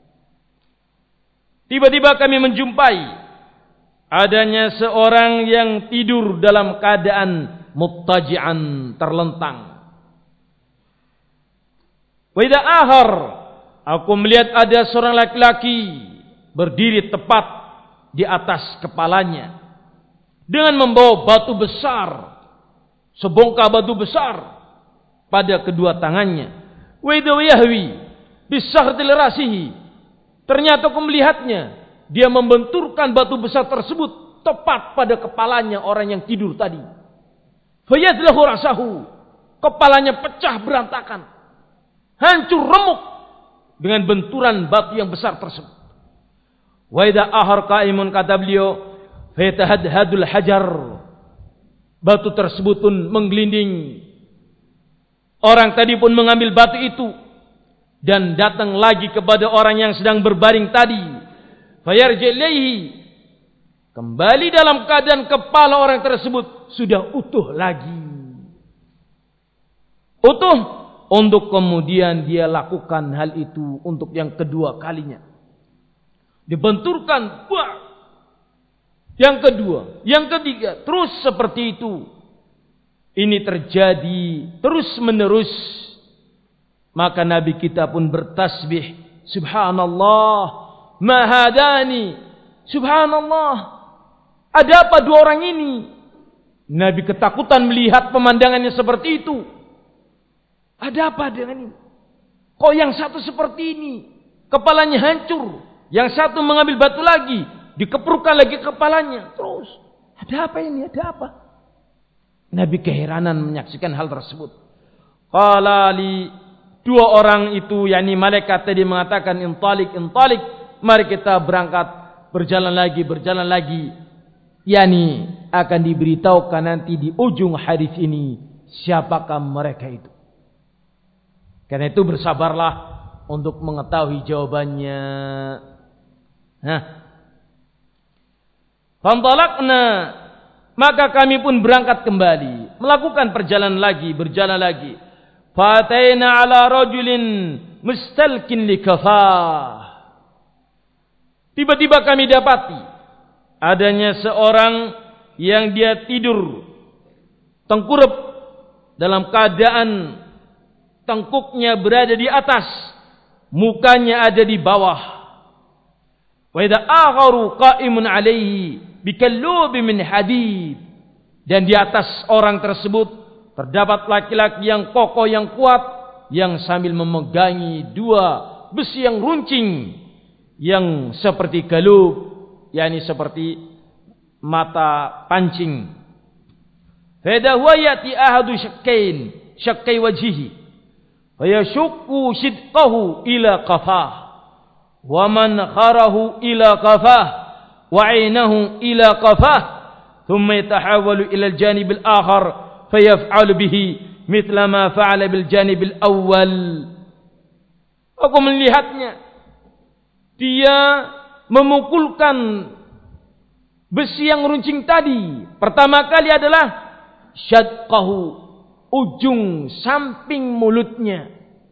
Tiba-tiba kami menjumpai adanya seorang yang tidur dalam keadaan muttaji'an, terlentang. Wa idza ahar, aku melihat ada seorang laki-laki berdiri tepat di atas kepalanya dengan membawa batu besar, sebongkah batu besar pada kedua tangannya. Wa idza yahwi bisahratil rasihi, ternyata aku melihatnya dia membenturkan batu besar tersebut tepat pada kepalanya orang yang tidur tadi. Fayadlahu rasahu, kepalanya pecah berantakan, hancur remuk dengan benturan batu yang besar tersebut. Wa idza ahar qaimun, kata beliau, fayatahadhadul hajar, batu tersebut pun menggelinding. Orang tadi pun mengambil batu itu dan datang lagi kepada orang yang sedang berbaring tadi. Fayarji ilaihi, kembali dalam keadaan kepala orang tersebut sudah utuh lagi. Utuh, untuk kemudian dia lakukan hal itu untuk yang kedua kalinya. Dibenturkan, buah. Yang kedua, yang ketiga, terus seperti itu. Ini terjadi terus menerus. Maka Nabi kita pun bertasbih, subhanallah, mahadani, subhanallah, ada apa dua orang ini? Nabi ketakutan melihat pemandangannya seperti itu. Ada apa dengan ini? Kok yang satu seperti ini, kepalanya hancur, yang satu mengambil batu lagi, dikeprukan lagi kepalanya. Terus, ada apa ini? Ada apa? Nabi keheranan menyaksikan hal tersebut. Qala li, dua orang itu, yakni malaikat tadi mengatakan, intalik, mari kita berangkat, berjalan lagi. Yani akan diberitahukan nanti di ujung hadis ini siapakah mereka itu. Karena itu bersabarlah untuk mengetahui jawabannya. Fantalaqna, maka kami pun berangkat kembali, melakukan perjalanan lagi, berjalan lagi. Fataina ala rajulin mustalkin likafah. Tiba-tiba kami dapati adanya seorang yang dia tidur tengkurap dalam keadaan tengkuknya berada di atas, mukanya ada di bawah. Wa idza akharu qa'imun 'alaihi bikallub min hadid. Dan di atas orang tersebut terdapat laki-laki yang kokoh, yang kuat, yang sambil memegangi dua besi yang runcing yang seperti galub, yakni seperti mata pancing. Fada huwa yati ahadu syakkai wajhihi wa yashukku shidqahu ila qafah wa man kharahu ila qafah wa 'ainahu ila qafah thumma yatahawalu ila al-janib al-akhar fayaf'alu bihi mithla ma fa'ala bil janib al-awwal. Aku melihatnya, dia memukulkan besi yang runcing tadi. Pertama kali adalah syadqahu, ujung samping mulutnya,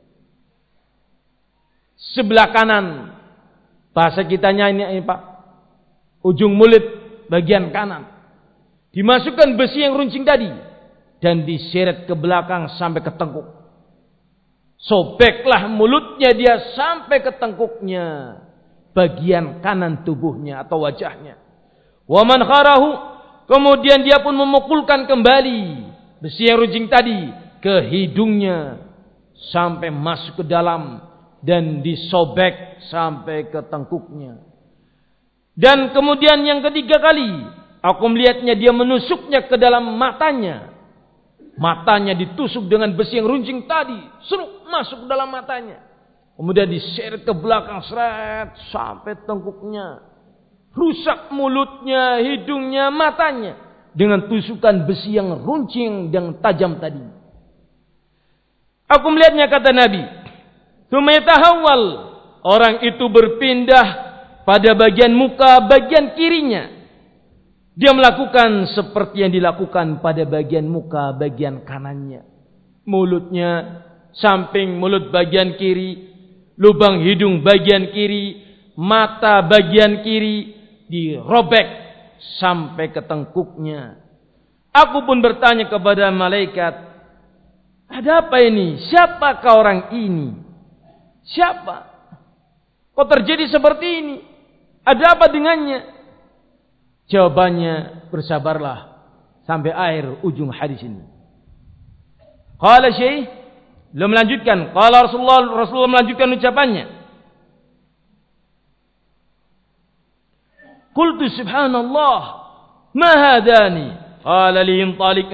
sebelah kanan. Bahasa kitanya ini Pak, ujung mulut bagian kanan. Dimasukkan besi yang runcing tadi dan diseret ke belakang sampai ke tengkuk. Sobeklah mulutnya dia sampai ke tengkuknya, bagian kanan tubuhnya atau wajahnya. Wa man kharahu, kemudian dia pun memukulkan kembali besi yang runcing tadi ke hidungnya sampai masuk ke dalam dan disobek sampai ke tengkuknya. Dan kemudian yang ketiga kali, aku melihatnya dia menusuknya ke dalam matanya. Matanya ditusuk dengan besi yang runcing tadi, seruk masuk ke dalam matanya. Kemudian diseret ke belakang, seret sampai tengkuknya. Rusak mulutnya, hidungnya, matanya dengan tusukan besi yang runcing dan tajam tadi. Aku melihatnya, kata Nabi, tsumma yatahawwal, orang itu berpindah pada bagian muka bagian kirinya. Dia melakukan seperti yang dilakukan pada bagian muka bagian kanannya. Mulutnya, samping mulut bagian kiri, lubang hidung bagian kiri, mata bagian kiri dirobek sampai ke tengkuknya. Aku pun bertanya kepada malaikat, ada apa ini? Siapakah orang ini? Siapa? Kok terjadi seperti ini? Ada apa dengannya? Jawabannya, bersabarlah sampai akhir ujung hadis ini. Qala Syekh, belum melanjutkan. Qala Rasulullah melanjutkan ucapannya. Qultu subhanallah, ma hadani? Qala li intalik.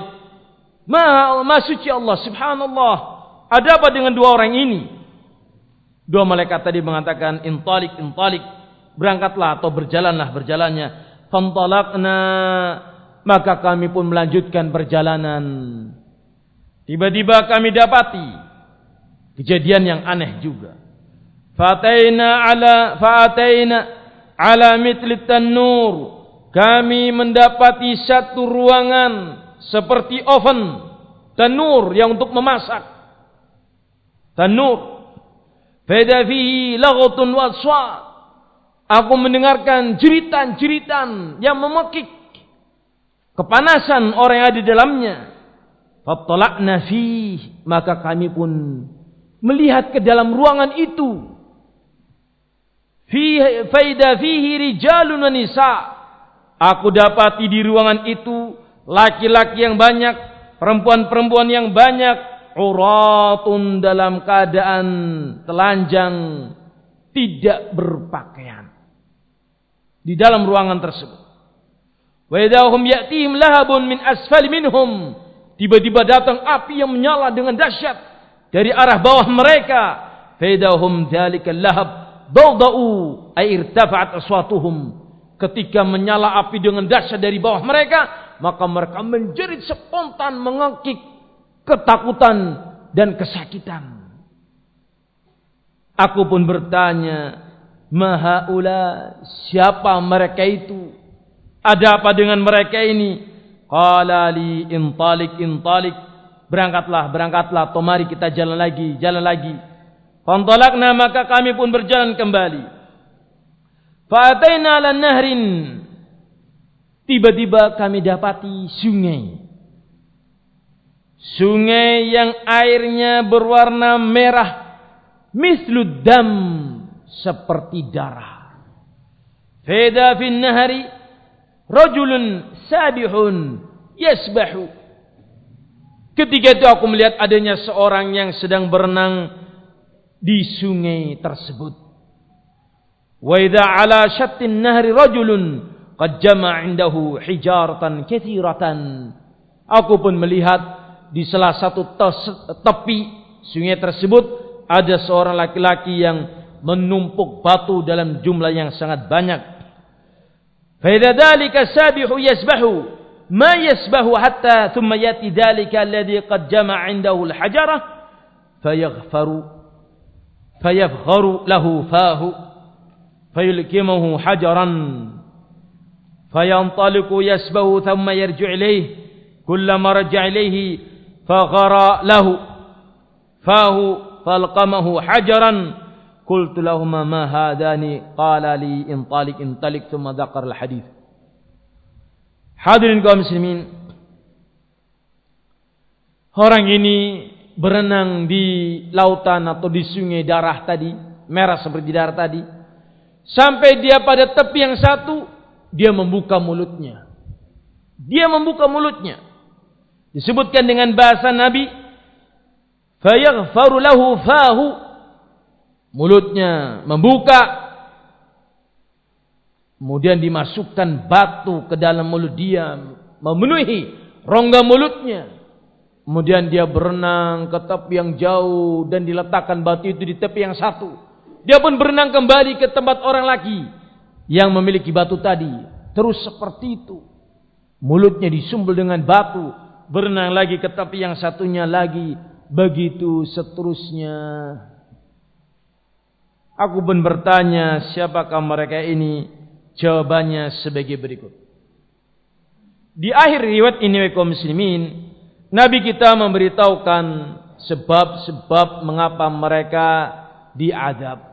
Ma suci Allah, subhanallah. Ada apa dengan dua orang ini? Dua malaikat tadi mengatakan intalik. Berangkatlah atau berjalannya. Fantalaqna, maka kami pun melanjutkan perjalanan. Tiba-tiba kami dapati kejadian yang aneh juga. Fa'ataina ala mitli tanur, kami mendapati satu ruangan seperti oven tanur yang untuk memasak. Tanur. Fada fihi laghatun wa aswat. Aku mendengarkan jeritan-jeritan yang memekik, kepanasan orang yang ada di dalamnya. Fattala'na fihi, maka kami pun melihat ke dalam ruangan itu. Faida fihi rijalun wa nisa. Aku dapati di ruangan itu laki-laki yang banyak, perempuan-perempuan yang banyak, uratun, dalam keadaan telanjang, tidak berpakaian di dalam ruangan tersebut. Wa idahum ya'tihim lahabun min asfali minhum, tiba-tiba datang api yang menyala dengan dahsyat dari arah bawah mereka. Fa idahum dzalikal lahab dawda'u ay irtafa'at aswatuhum. Ketika menyala api dengan dahsyat dari bawah mereka, maka mereka menjerit spontan, mengekik ketakutan dan kesakitan. Aku pun bertanya, mahaula, siapa mereka itu? Ada apa dengan mereka ini? Qala li intalik. berangkatlah, mari kita jalan lagi. Fantalaqna, maka kami pun berjalan kembali. Fa'ataina 'ala nahrin, tiba-tiba kami dapati sungai yang airnya berwarna merah, mislud dam, seperti darah. Fida fin nahri rajulun sabihun yasbahu. Ketika itu aku melihat adanya seorang yang sedang berenang di sungai tersebut. Wa idza ala syattin nahri rajulun qad jama'a indahu hijaratan katsiratan. Aku pun melihat di salah satu tepi sungai tersebut ada seorang laki-laki yang menumpuk batu dalam jumlah yang sangat banyak. Fa idza dzalika sabihu yasbahu ma yasbahu hatta thumma yati dzalika alladhi qad jama'a indahu al-hajarah fayafgharu lahu fahu fayulkimuhu hajaran fayantaliqu yasbahu thumma yarji'u ilayhi kullama raja'a ilayhi faghara lahu fahu falqamahu hajaran qultu lahumma ma hadani qala li intalik thumma dzakara al-hadits. Hadirin kaum muslimin, orang ini berenang di lautan atau di sungai darah tadi, merah seperti darah tadi, sampai dia pada tepi yang satu, dia membuka mulutnya. Disebutkan dengan bahasa Nabi, fayaghfaru lahu fahu, mulutnya membuka, kemudian dimasukkan batu ke dalam mulut dia, memenuhi rongga mulutnya. Kemudian dia berenang ke tepi yang jauh dan diletakkan batu itu di tepi yang satu. Dia pun berenang kembali ke tempat orang lagi yang memiliki batu tadi. Terus seperti itu. Mulutnya disumbul dengan batu. Berenang lagi ke tepi yang satunya lagi. Begitu seterusnya. Aku pun bertanya, siapakah mereka ini? Jawabannya sebagai berikut. Di akhir riwayat ini kaum muslimin, Nabi kita memberitahukan sebab-sebab mengapa mereka diazab.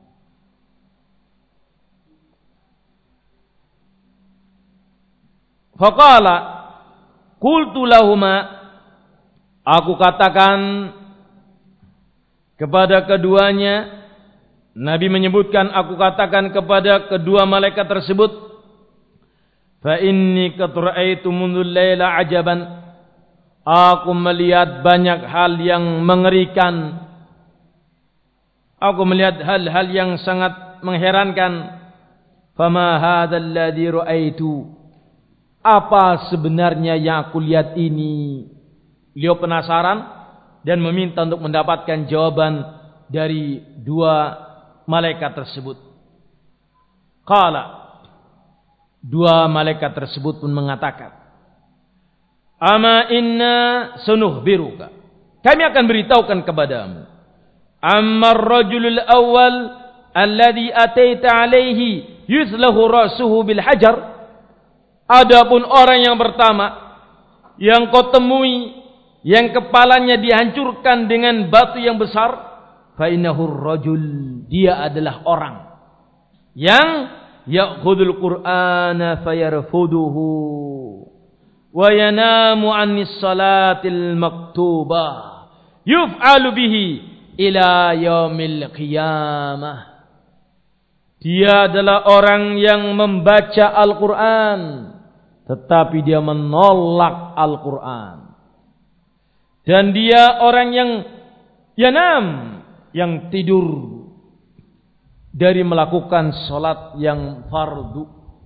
Faqala qultu lahuma, aku katakan kepada keduanya, Nabi menyebutkan, aku katakan kepada kedua malaikat tersebut, fa inni qad ra'aitu mundul laila ajaban, aku melihat banyak hal yang mengerikan, aku melihat hal-hal yang sangat mengherankan. Fama hadzal ladzi ra'aitu, apa sebenarnya yang aku lihat ini? Beliau penasaran dan meminta untuk mendapatkan jawaban dari dua malaikat tersebut. Qala, dua malaikat tersebut pun mengatakan, ama inna sanukhbiruka, kami akan beritahukan kepadamu, amma ar-rajulul awwal alladhi ataita alaihi yuslahu ra'suhu bil hajar, adapun orang yang pertama yang kau temui yang kepalanya dihancurkan dengan batu yang besar, fa innahu ar-rajul, dia adalah orang yang ya'khudul Qur'ana fayarfuduhu wa yanamu 'anis salatil maktubah yuf'alu bihi ila yaumil qiyamah. Dia adalah orang yang membaca Al-Quran tetapi dia menolak Al-Quran, dan dia orang yang yanam, yang tidur dari melakukan salat yang fardu.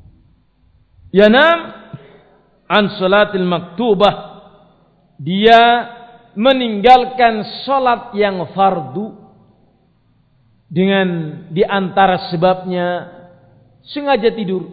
Yanam an salatil maktubah, dia meninggalkan salat yang fardu dengan di antara sebabnya sengaja tidur.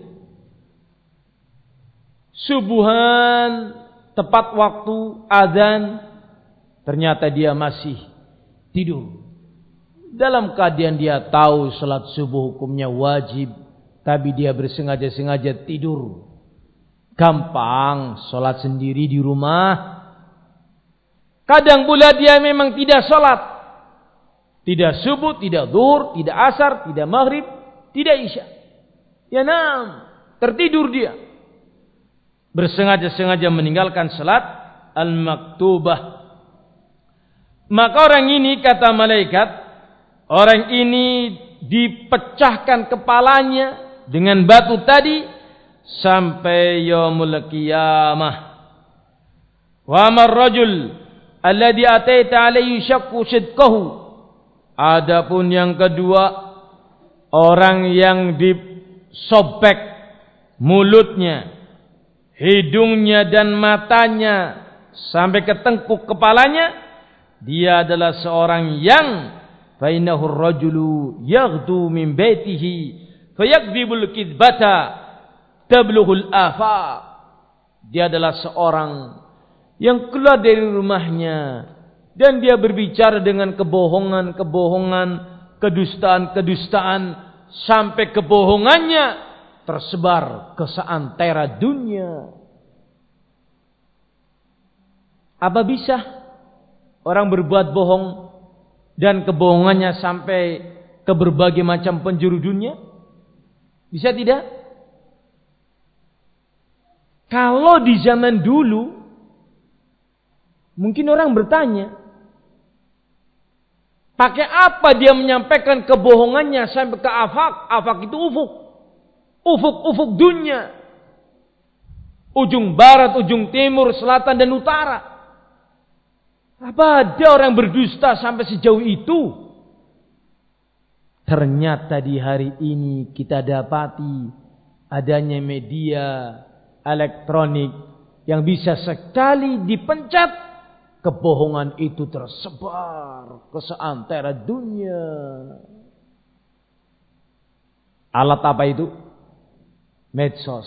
Subuhan tepat waktu azan, ternyata dia masih tidur. Dalam keadaan dia tahu salat subuh hukumnya wajib, tapi dia bersengaja-sengaja tidur. Gampang salat sendiri di rumah. Kadang pula dia memang tidak sholat. Tidak subuh, tidak zuhur, tidak asar, tidak maghrib, tidak isya. Yanam, tertidur dia. Bersengaja-sengaja meninggalkan salat al-maktubah. Maka orang ini, kata malaikat, orang ini dipecahkan kepalanya dengan batu tadi sampai yaumul qiyamah. Wa amar rajul alladhi ataita alayhi syaqqa sidqahu. Adapun yang kedua, orang yang disobek mulutnya, hidungnya dan matanya sampai ke tengkuk kepalanya, dia adalah seorang yang fa innahu ar-rajulu yaghdu min baitihi fayakdzibul kidbata tablughul afaq. Dia adalah seorang yang keluar dari rumahnya dan dia berbicara dengan kebohongan-kebohongan, kedustaan-kedustaan, sampai kebohongannya tersebar ke seantero dunia. Apa bisa orang berbuat bohong dan kebohongannya sampai ke berbagai macam penjuru dunia? Bisa tidak? Kalau di zaman dulu, mungkin orang bertanya, pakai apa dia menyampaikan kebohongannya sampai ke afaq? Afaq itu ufuk. Ufuk-ufuk dunia. Ujung barat, ujung timur, selatan dan utara. Apa ada orang berdusta sampai sejauh itu? Ternyata di hari ini kita dapati adanya media elektronik yang bisa sekali dipencet, kebohongan itu tersebar ke seantero dunia. Alat apa itu? Medsos.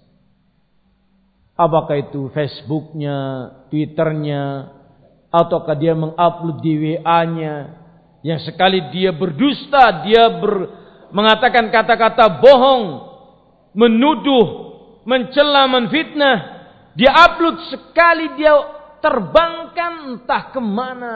Apakah itu Facebooknya, Twitternya, ataukah dia mengupload di WA-nya, yang sekali dia berdusta, dia mengatakan kata-kata bohong, menuduh, mencela, menfitnah, dia upload sekali, dia terbangkan entah kemana.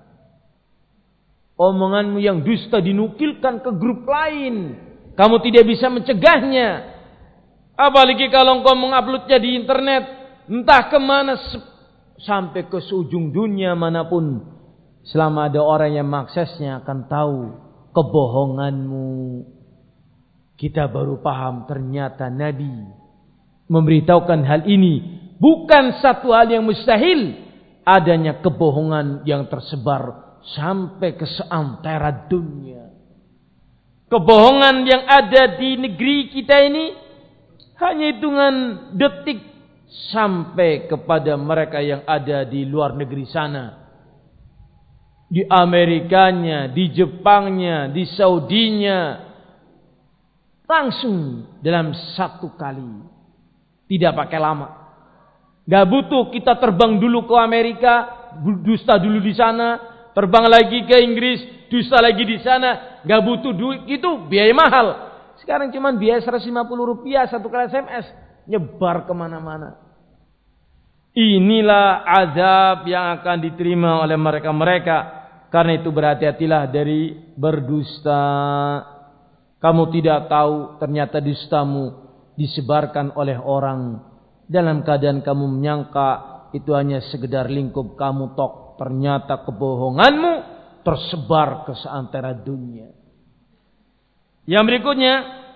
Omonganmu yang dusta dinukilkan ke grup lain, kamu tidak bisa mencegahnya. Apalagi kalau engkau menguploadnya di internet, entah kemana, sampai ke seujung dunia manapun. Selama ada orang yang mengaksesnya akan tahu kebohonganmu. Kita baru paham ternyata Nabi memberitahukan hal ini. Bukan satu hal yang mustahil adanya kebohongan yang tersebar sampai ke seantero dunia. Kebohongan yang ada di negeri kita ini hanya hitungan detik sampai kepada mereka yang ada di luar negeri sana. Di Amerikanya, di Jepangnya, di Saudinya. Langsung dalam satu kali. Tidak pakai lama. Gak butuh kita terbang dulu ke Amerika, dusta dulu di sana, terbang lagi ke Inggris, dusta lagi di sana. Gak butuh duit, itu biaya mahal. Sekarang cuma biaya Rp150 satu kali SMS. Nyebar kemana-mana. Inilah azab yang akan diterima oleh mereka-mereka. Karena itu berhati-hatilah dari berdusta. Kamu tidak tahu ternyata dustamu disebarkan oleh orang. Dalam keadaan kamu menyangka itu hanya sekedar lingkup kamu tok. Ternyata kebohonganmu tersebar ke seantero dunia. Yang berikutnya,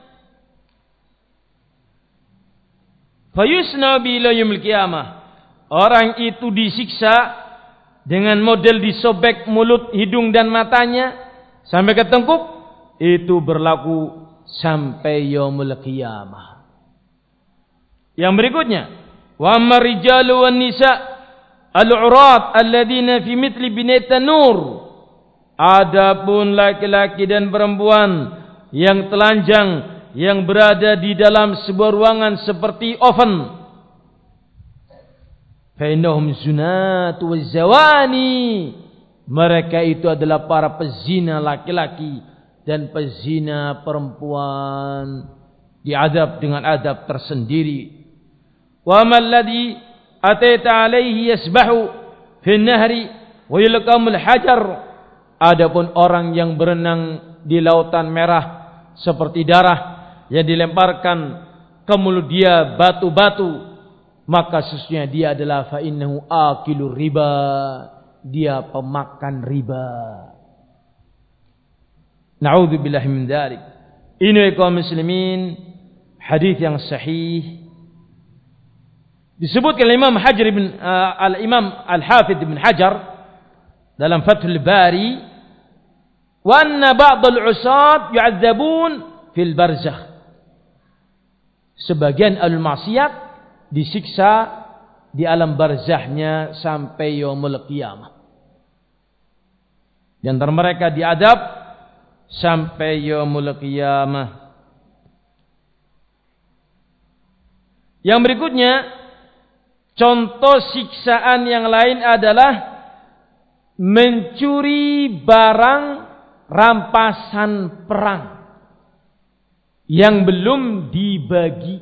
fayusna bi ila yaumil qiyamah. Orang itu disiksa dengan model disobek mulut, hidung dan matanya sampai ke tengkuk. Itu berlaku sampai yaumul qiyamah. Yang berikutnya, wa amma rijalu wan nisa al-urat alladziina fi mithli binaitan nur. Adapun laki-laki dan perempuan yang telanjang, yang berada di dalam sebuah ruangan seperti oven, fa'innahum zunatu wazzawani. Mereka itu adalah para pezina laki-laki dan pezina perempuan, diadab dengan adab tersendiri. Wa man ladzi ataita alaihi yasbahu. fin nahri wa yulqamul hajar. Adapun orang yang berenang di lautan merah seperti darah yang dilemparkan ke mulut dia batu-batu, maka sesungguhnya dia adalah fa innahu akilur riba, dia pemakan riba. Na'udzubillahi min dzalik. Ini kaum muslimin, hadis yang sahih disebutkan Imam Hajar ibn al-Imam Al-Hafidz Ibn Hajar dalam Fathul Bari, wa anna ba'd al-'usat yu'adzabun fil barzakh. Sebagian al-maksiat disiksa di alam barzahnya sampai yaumul qiyamah. Di antara mereka diadab sampai yaumul qiyamah. Yang berikutnya, contoh siksaan yang lain adalah mencuri barang rampasan perang yang belum dibagi.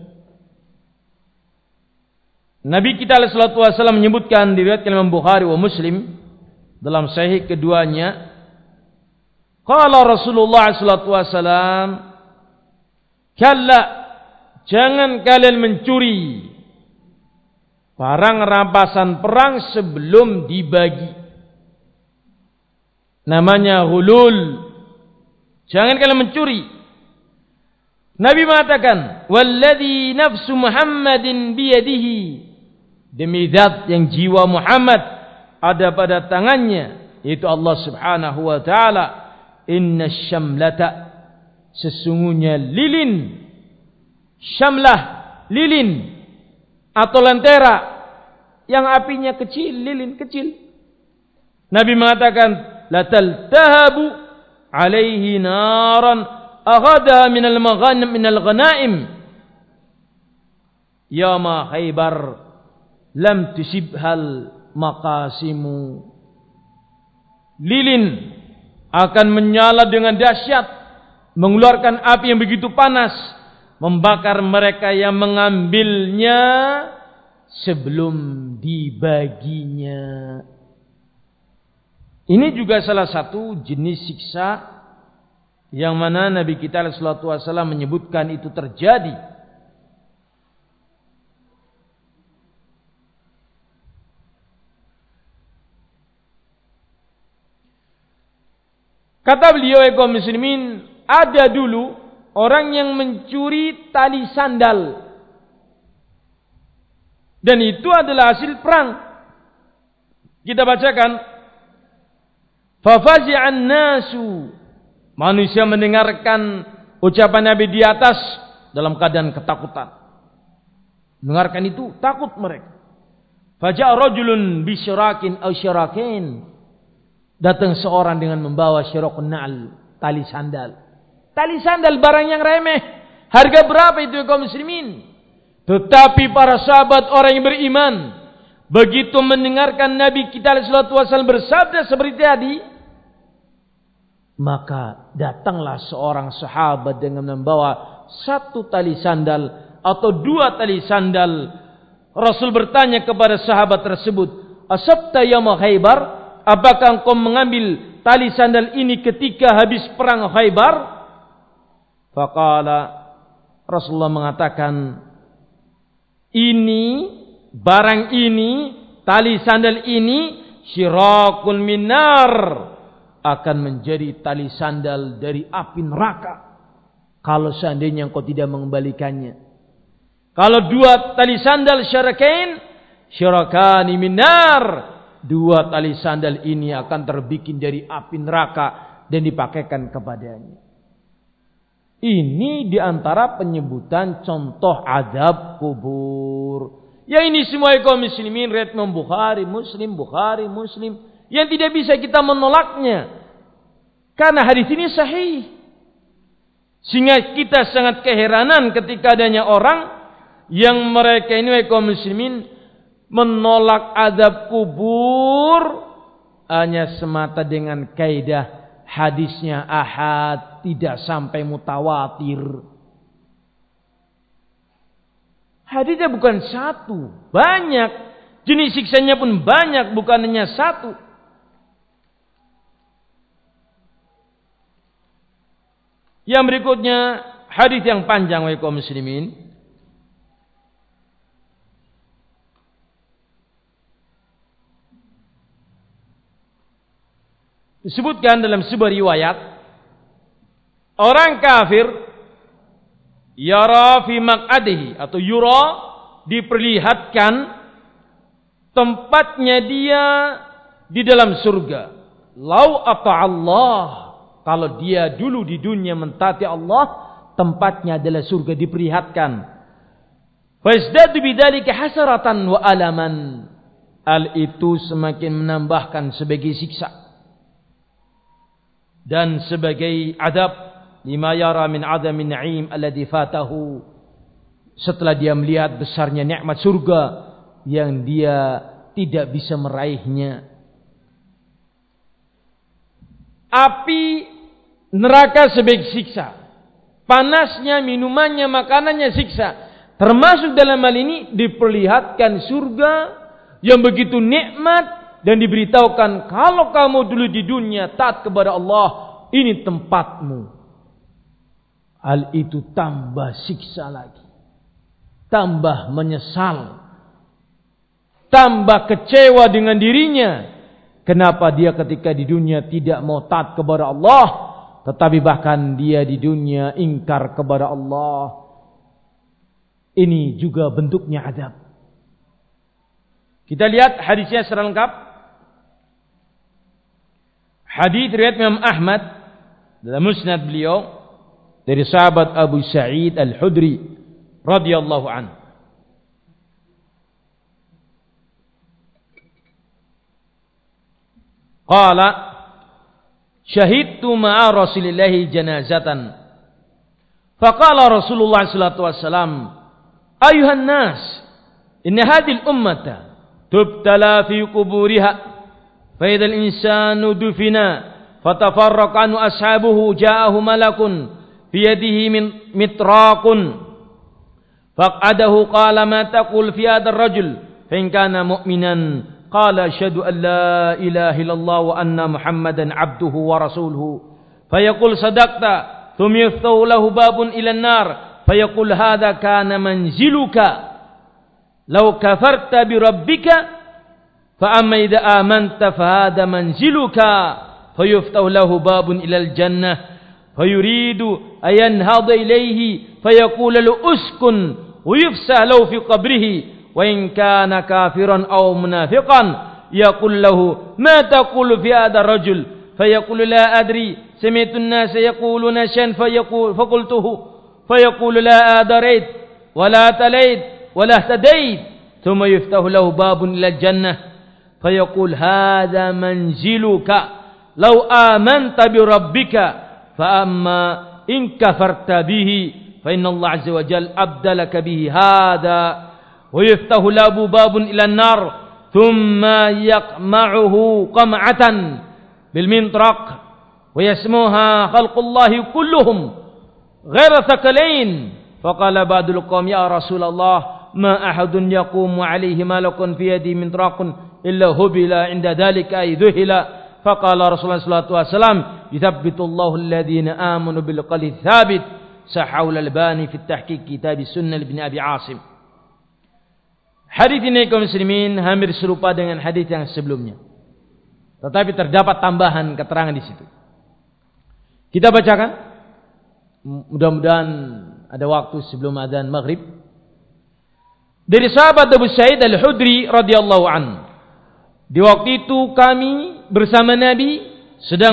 Nabi kita alaihi salatu wasallam menyebutkan, diriwayatkan Imam Bukhari wa Muslim dalam sahih keduanya, qala Rasulullah alaihi salatu wasallam, kalla, jangan kalian mencuri barang rampasan perang sebelum dibagi. Namanya hulul. Jangan kalian mencuri. Nabi mengatakan, walladzi nafsu Muhammadin biyadihi, demi zat yang jiwa Muhammad ada pada tangannya, yaitu Allah Subhanahu wa taala, inna syamlata, sesungguhnya lilin, syamlah lilin atau lentera yang apinya kecil, lilin kecil. Nabi mengatakan, lataltahabu alaihi naran aghada minal ghanaim yama Khaybar lam tusibhal maqasimu. Lilin akan menyala dengan dahsyat, mengeluarkan api yang begitu panas, membakar mereka yang mengambilnya sebelum dibaginya. Ini juga salah satu jenis siksa yang mana Nabi kita alaihi salatu wasallam menyebutkan itu terjadi. Kata beliau, kaum muslimin, ada dulu orang yang mencuri tali sandal, dan itu adalah hasil perang. Kita bacakan, fafazi'an nasu, manusia mendengarkan ucapan Nabi di atas dalam keadaan ketakutan. Mendengarkan itu takut mereka. Faja'a rajulun bisyirakin aw syirakin, datang seorang dengan membawa syirakun na'al, tali sandal. Tali sandal barang yang remeh. Harga berapa itu kaum muslimin? Tetapi para sahabat orang yang beriman, begitu mendengarkan Nabi kita alaihi salatu wasallam bersabda seperti tadi, maka datanglah seorang sahabat dengan membawa satu tali sandal atau dua tali sandal. Rasul bertanya kepada sahabat tersebut, asabta ya Khaybar, apakah engkau mengambil tali sandal ini ketika habis perang Khaybar? Faqala, Rasulullah mengatakan, ini, barang ini, tali sandal ini, syirakun minar, akan menjadi tali sandal dari api neraka kalau seandainya engkau tidak mengembalikannya. Kalau dua tali sandal syirakani minar, dua tali sandal ini akan terbikin dari api neraka dan dipakaikan kepadanya. Ini diantara penyebutan contoh azab kubur. Yang ini semua kaum muslimin, riwayat Imam Bukhari Muslim, yang tidak bisa kita menolaknya karena hadis ini sahih. Sehingga kita sangat keheranan ketika adanya orang yang mereka ini kaum muslimin menolak azab kubur hanya semata dengan kaidah hadisnya ahad, tidak sampai mutawatir. Hadisnya bukan satu, banyak. Jenis siksanya pun banyak, bukan hanya satu. Yang berikutnya hadis yang panjang wahai kaum muslimin. Disebutkan dalam sebuah riwayat, orang kafir yara fi maq'adihi atau yura, diperlihatkan tempatnya dia di dalam surga. Lau ata'allah, kalau dia dulu di dunia mentaati Allah, tempatnya adalah surga, diperlihatkan. Fazdadu bidzalika hasaratan wa alaman. Al itu semakin menambahkan sebagai siksa dan sebagai adab, lima yara min adamin na'im alladhi fatahu, setelah dia melihat besarnya nikmat surga yang dia tidak bisa meraihnya. Api neraka sebagai siksa, panasnya, minumannya, makanannya siksa. Termasuk dalam hal ini diperlihatkan surga yang begitu nikmat, dan diberitahukan, kalau kamu dulu di dunia taat kepada Allah, ini tempatmu. Hal itu tambah siksa lagi, tambah menyesal, tambah kecewa dengan dirinya. Kenapa dia ketika di dunia tidak mau taat kepada Allah, tetapi bahkan dia di dunia ingkar kepada Allah. Ini juga bentuknya azab. Kita lihat hadisnya secara lengkap. Hadis riwayat Imam Ahmad dalam musnad beliau dari sahabat Abu Sa'id Al-Khudri radhiyallahu anhu. Qala syahidtu ma'a Rasulillah janazatan. Faqala Rasulullah sallallahu alaihi wasallam, ayuhan nas, inna hadhihi al-ummata tubtala fi quburiha. فإذا الإنسان دفنا فتفرق عنه أصحابه جاءه ملك في يده من مطراق فقعده قال ما تقول في هذا الرجل فإن كان مؤمنا قال أشهد أن لا إله إلا الله وأن محمدا عبده ورسوله فيقول صدقت ثم يفتح له باب إلى النار فيقول هذا كان منزلك لو كفرت بربك فأما إذا آمنت فهذا منزلك فيفتح له باب إلى الجنة فيريد أن ينهض إليه فيقول له أسكن ويفسح له في قبره وإن كان كافرا أو منافقا يقول له ما تقول في هذا الرجل فيقول لا أدري سمعت الناس يقولون شيئا فقلته فيقول لا أدريت ولا تليت ولا اهتديت ثم يفتح له باب إلى الجنة فيقول هذا منزلك لو آمنت بربك فأما إن كفرت به فإن الله عز وجل أبدلك به هذا ويفتح له باب إلى النار ثم يقمعه قمعة بالمنطرق ويسموها خلق الله كلهم غير ثقلين فقال بعض القوم يا رسول الله ما أحد يقوم عليه ملك في يده منطرق إلا هبل عند ذلك أي ذهل فقال رسول الله صلى الله عليه وسلم يثبت الله الذين آمنوا بالقول الثابت صححه الألباني في التحقيق كتاب السنة لابن أبي عاصم. Hadis ini kaum muslimin hampir serupa dengan hadis yang sebelumnya, tetapi terdapat tambahan keterangan di situ. Kita bacakan, mudah-mudahan ada waktu sebelum adzan maghrib. Dari sahabat Abu Sa'id Al-Khudri radhiyallahu anhu, di waktu itu kami bersama Nabi sedang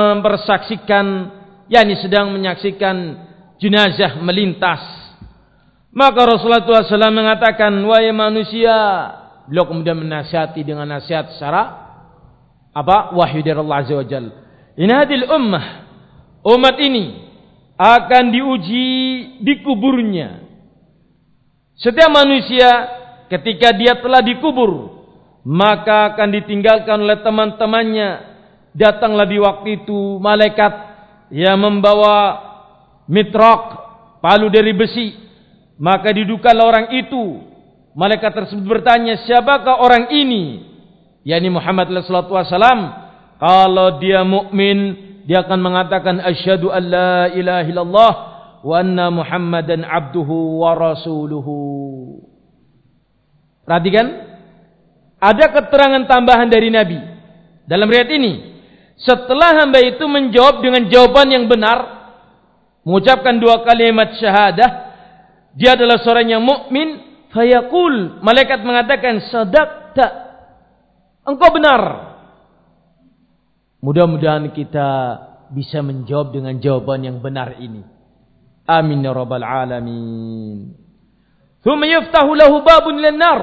sedang menyaksikan jenazah melintas. Maka Rasulullah SAW mengatakan, wahai manusia, beliau kemudian menasihati dengan nasihat secara wahyu dari Allah Azza wa Jalla. Inadil umat ini akan diuji di kuburnya. Setiap manusia ketika dia telah dikubur, maka akan ditinggalkan oleh teman-temannya. Datanglah di waktu itu malaikat yang membawa mitrak, palu dari besi. Maka didudukanlah orang itu Malaikat tersebut bertanya, siapakah orang ini? yakni Muhammad sallallahu alaihi wasallam. Kalau dia mukmin, dia akan mengatakan asyhadu an la ilaha illallah wa anna Muhammadan abduhu wa rasuluhu. Perhatikan, ada keterangan tambahan dari Nabi dalam riwayat ini. Setelah hamba itu menjawab dengan jawaban yang benar, mengucapkan 2 kalimat syahadah, dia adalah seorang yang mukmin, fayaqul, malaikat mengatakan sadaqta, engkau benar. Mudah-mudahan kita bisa menjawab dengan jawaban yang benar ini. Amin ya rabbal alamin. Thumma yaftahu lahu babun ilan nar.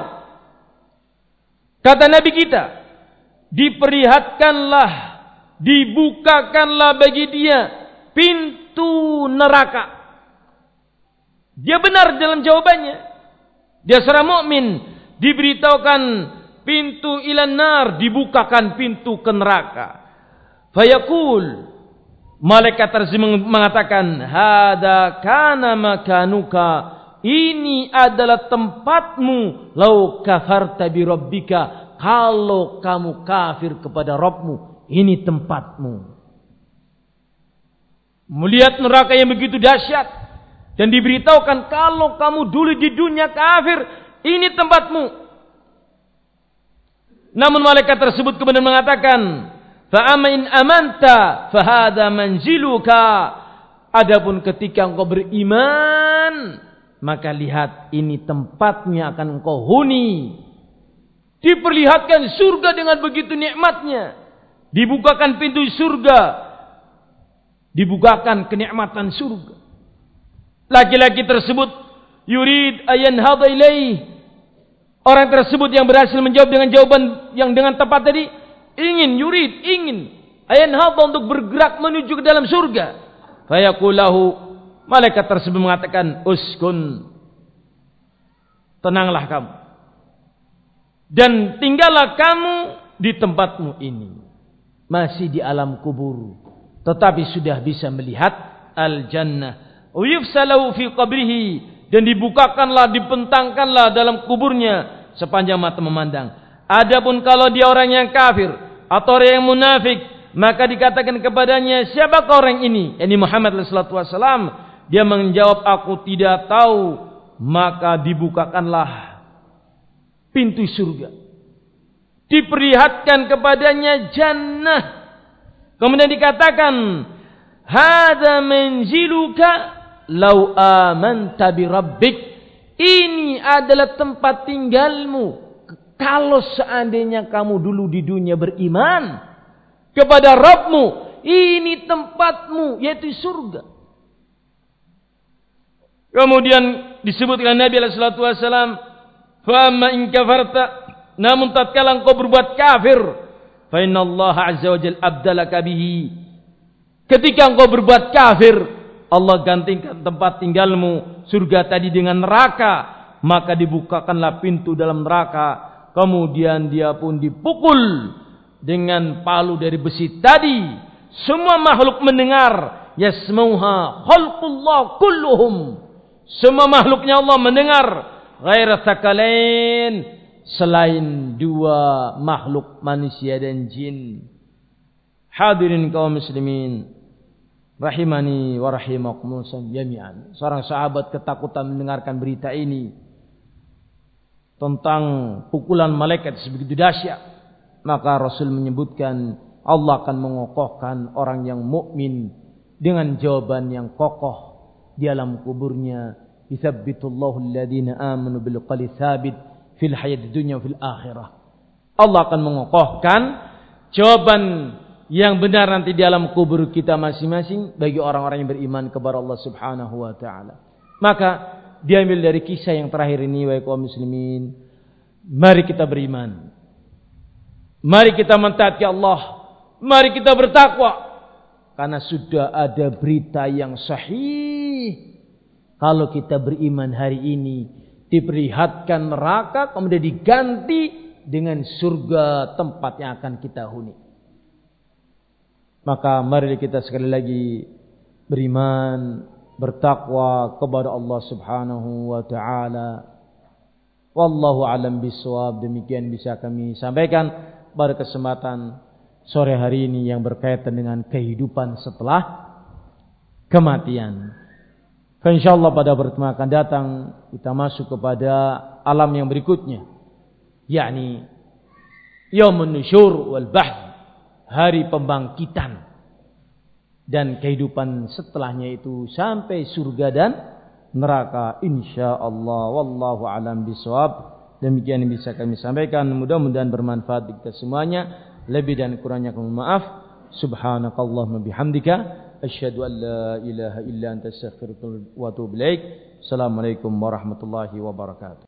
Kata Nabi kita, diperlihatkanlah, dibukakanlah bagi dia pintu neraka. Dia benar dalam jawabannya. Dia seorang mukmin, diberitahukan pintu ilan nar, dibukakan pintu ke neraka. Fayaqul, malaikat tersebut mengatakan, hada kana makanuka, ini adalah tempatmu, lau kafarta bi rabbika, kalau kamu kafir kepada Rabbmu, ini tempatmu. Melihat neraka yang begitu dahsyat dan diberitahukan kalau kamu dulu di dunia kafir, ini tempatmu. Namun malaikat tersebut kemudian mengatakan, fa amma in amanta fa hadha manziluka. Adapun ketika engkau beriman, maka lihat ini tempatnya akan engkau huni. Diperlihatkan surga dengan begitu nikmatnya. Dibukakan pintu surga. Dibukakan kenikmatan surga. Laki-laki tersebut yurid ayanhadha ilaih. Orang tersebut yang berhasil menjawab dengan jawaban yang dengan tepat tadi, ingin ayanhadha, untuk bergerak menuju ke dalam surga. Fayaqulahu, malaikat tersebut mengatakan, uskun, tenanglah kamu dan tinggallah kamu di tempatmu ini. Masih di alam kubur, tetapi sudah bisa melihat al-jannah. Uyufsalahu fi qabrihi, dan dibukakanlah, dibentangkanlah dalam kuburnya sepanjang mata memandang. Adapun kalau dia orang yang kafir atau orang yang munafik, maka dikatakan kepadanya, siapakah orang ini? Yani Muhammad sallallahu alaihi wasallam. Dia menjawab, aku tidak tahu. Maka dibukakanlah pintu surga, diperlihatkan kepadanya jannah. Kemudian dikatakan, hadza manziluka lau amanta bi rabbik. Ini adalah tempat tinggalmu kalau seandainya kamu dulu di dunia beriman kepada Rabbmu. Ini tempatmu, yaitu surga. Kemudian disebutkan Nabi sallallahu alaihi wasallam, fa amma in kafarta, namun tatkala engkau berbuat kafir, fa innallaha azza wa jalla abdalaka bihi. Ketika engkau berbuat kafir, Allah gantikan tempat tinggalmu surga tadi dengan neraka, maka dibukakanlah pintu dalam neraka. Kemudian dia pun dipukul dengan palu dari besi tadi. Semua makhluk mendengar, yasmauha khalqullah kulluhum. Semua makhluknya Allah mendengar, ghaira tsakalain, selain 2 makhluk manusia dan jin. Hadirin kaum muslimin rahimani wa rahimakumullah jami'an. Seorang sahabat ketakutan mendengarkan berita ini tentang pukulan malaikat sebegitu dahsyat. Maka Rasul menyebutkan, Allah akan mengokohkan orang yang mukmin dengan jawaban yang kokoh di alam kuburnya. Yuthabbitullahu alladhina amanu bil qawli tsabit fil hayatid dunya fil akhirah. Allah akan mengokohkan jawaban yang benar nanti di alam kubur kita masing-masing bagi orang-orang yang beriman kepada Allah Subhanahu wa taala. Maka diambil dari kisah yang terakhir ini, wahai kaum muslimin, mari kita beriman. Mari kita mentaati Allah. Mari kita bertakwa. Karena sudah ada berita yang sahih. Kalau kita beriman hari ini, diperlihatkan neraka, kemudian diganti dengan surga, tempat yang akan kita huni. Maka mari kita sekali lagi beriman, bertakwa kepada Allah Subhanahu wa ta'ala. Wallahu alam bisawab. Demikian bisa kami sampaikan pada kesempatan sore hari ini yang berkaitan dengan kehidupan setelah kematian. Insyaallah pada pertemuan akan datang kita masuk kepada alam yang berikutnya, yakni Yaumun Nusyur wal Ba'ts, hari pembangkitan dan kehidupan setelahnya itu sampai surga dan neraka insyaallah. Wallahu alam bisawab. Demikian yang bisa kami sampaikan, mudah-mudahan bermanfaat bagi kita semuanya. Lebih dan kurangnya kami maaf. Subhanakallahumma bihamdika asyhadu an la ilaha illa anta astaghfiruka wa atubu ilaik. Assalamualaikum warahmatullahi wabarakatuh.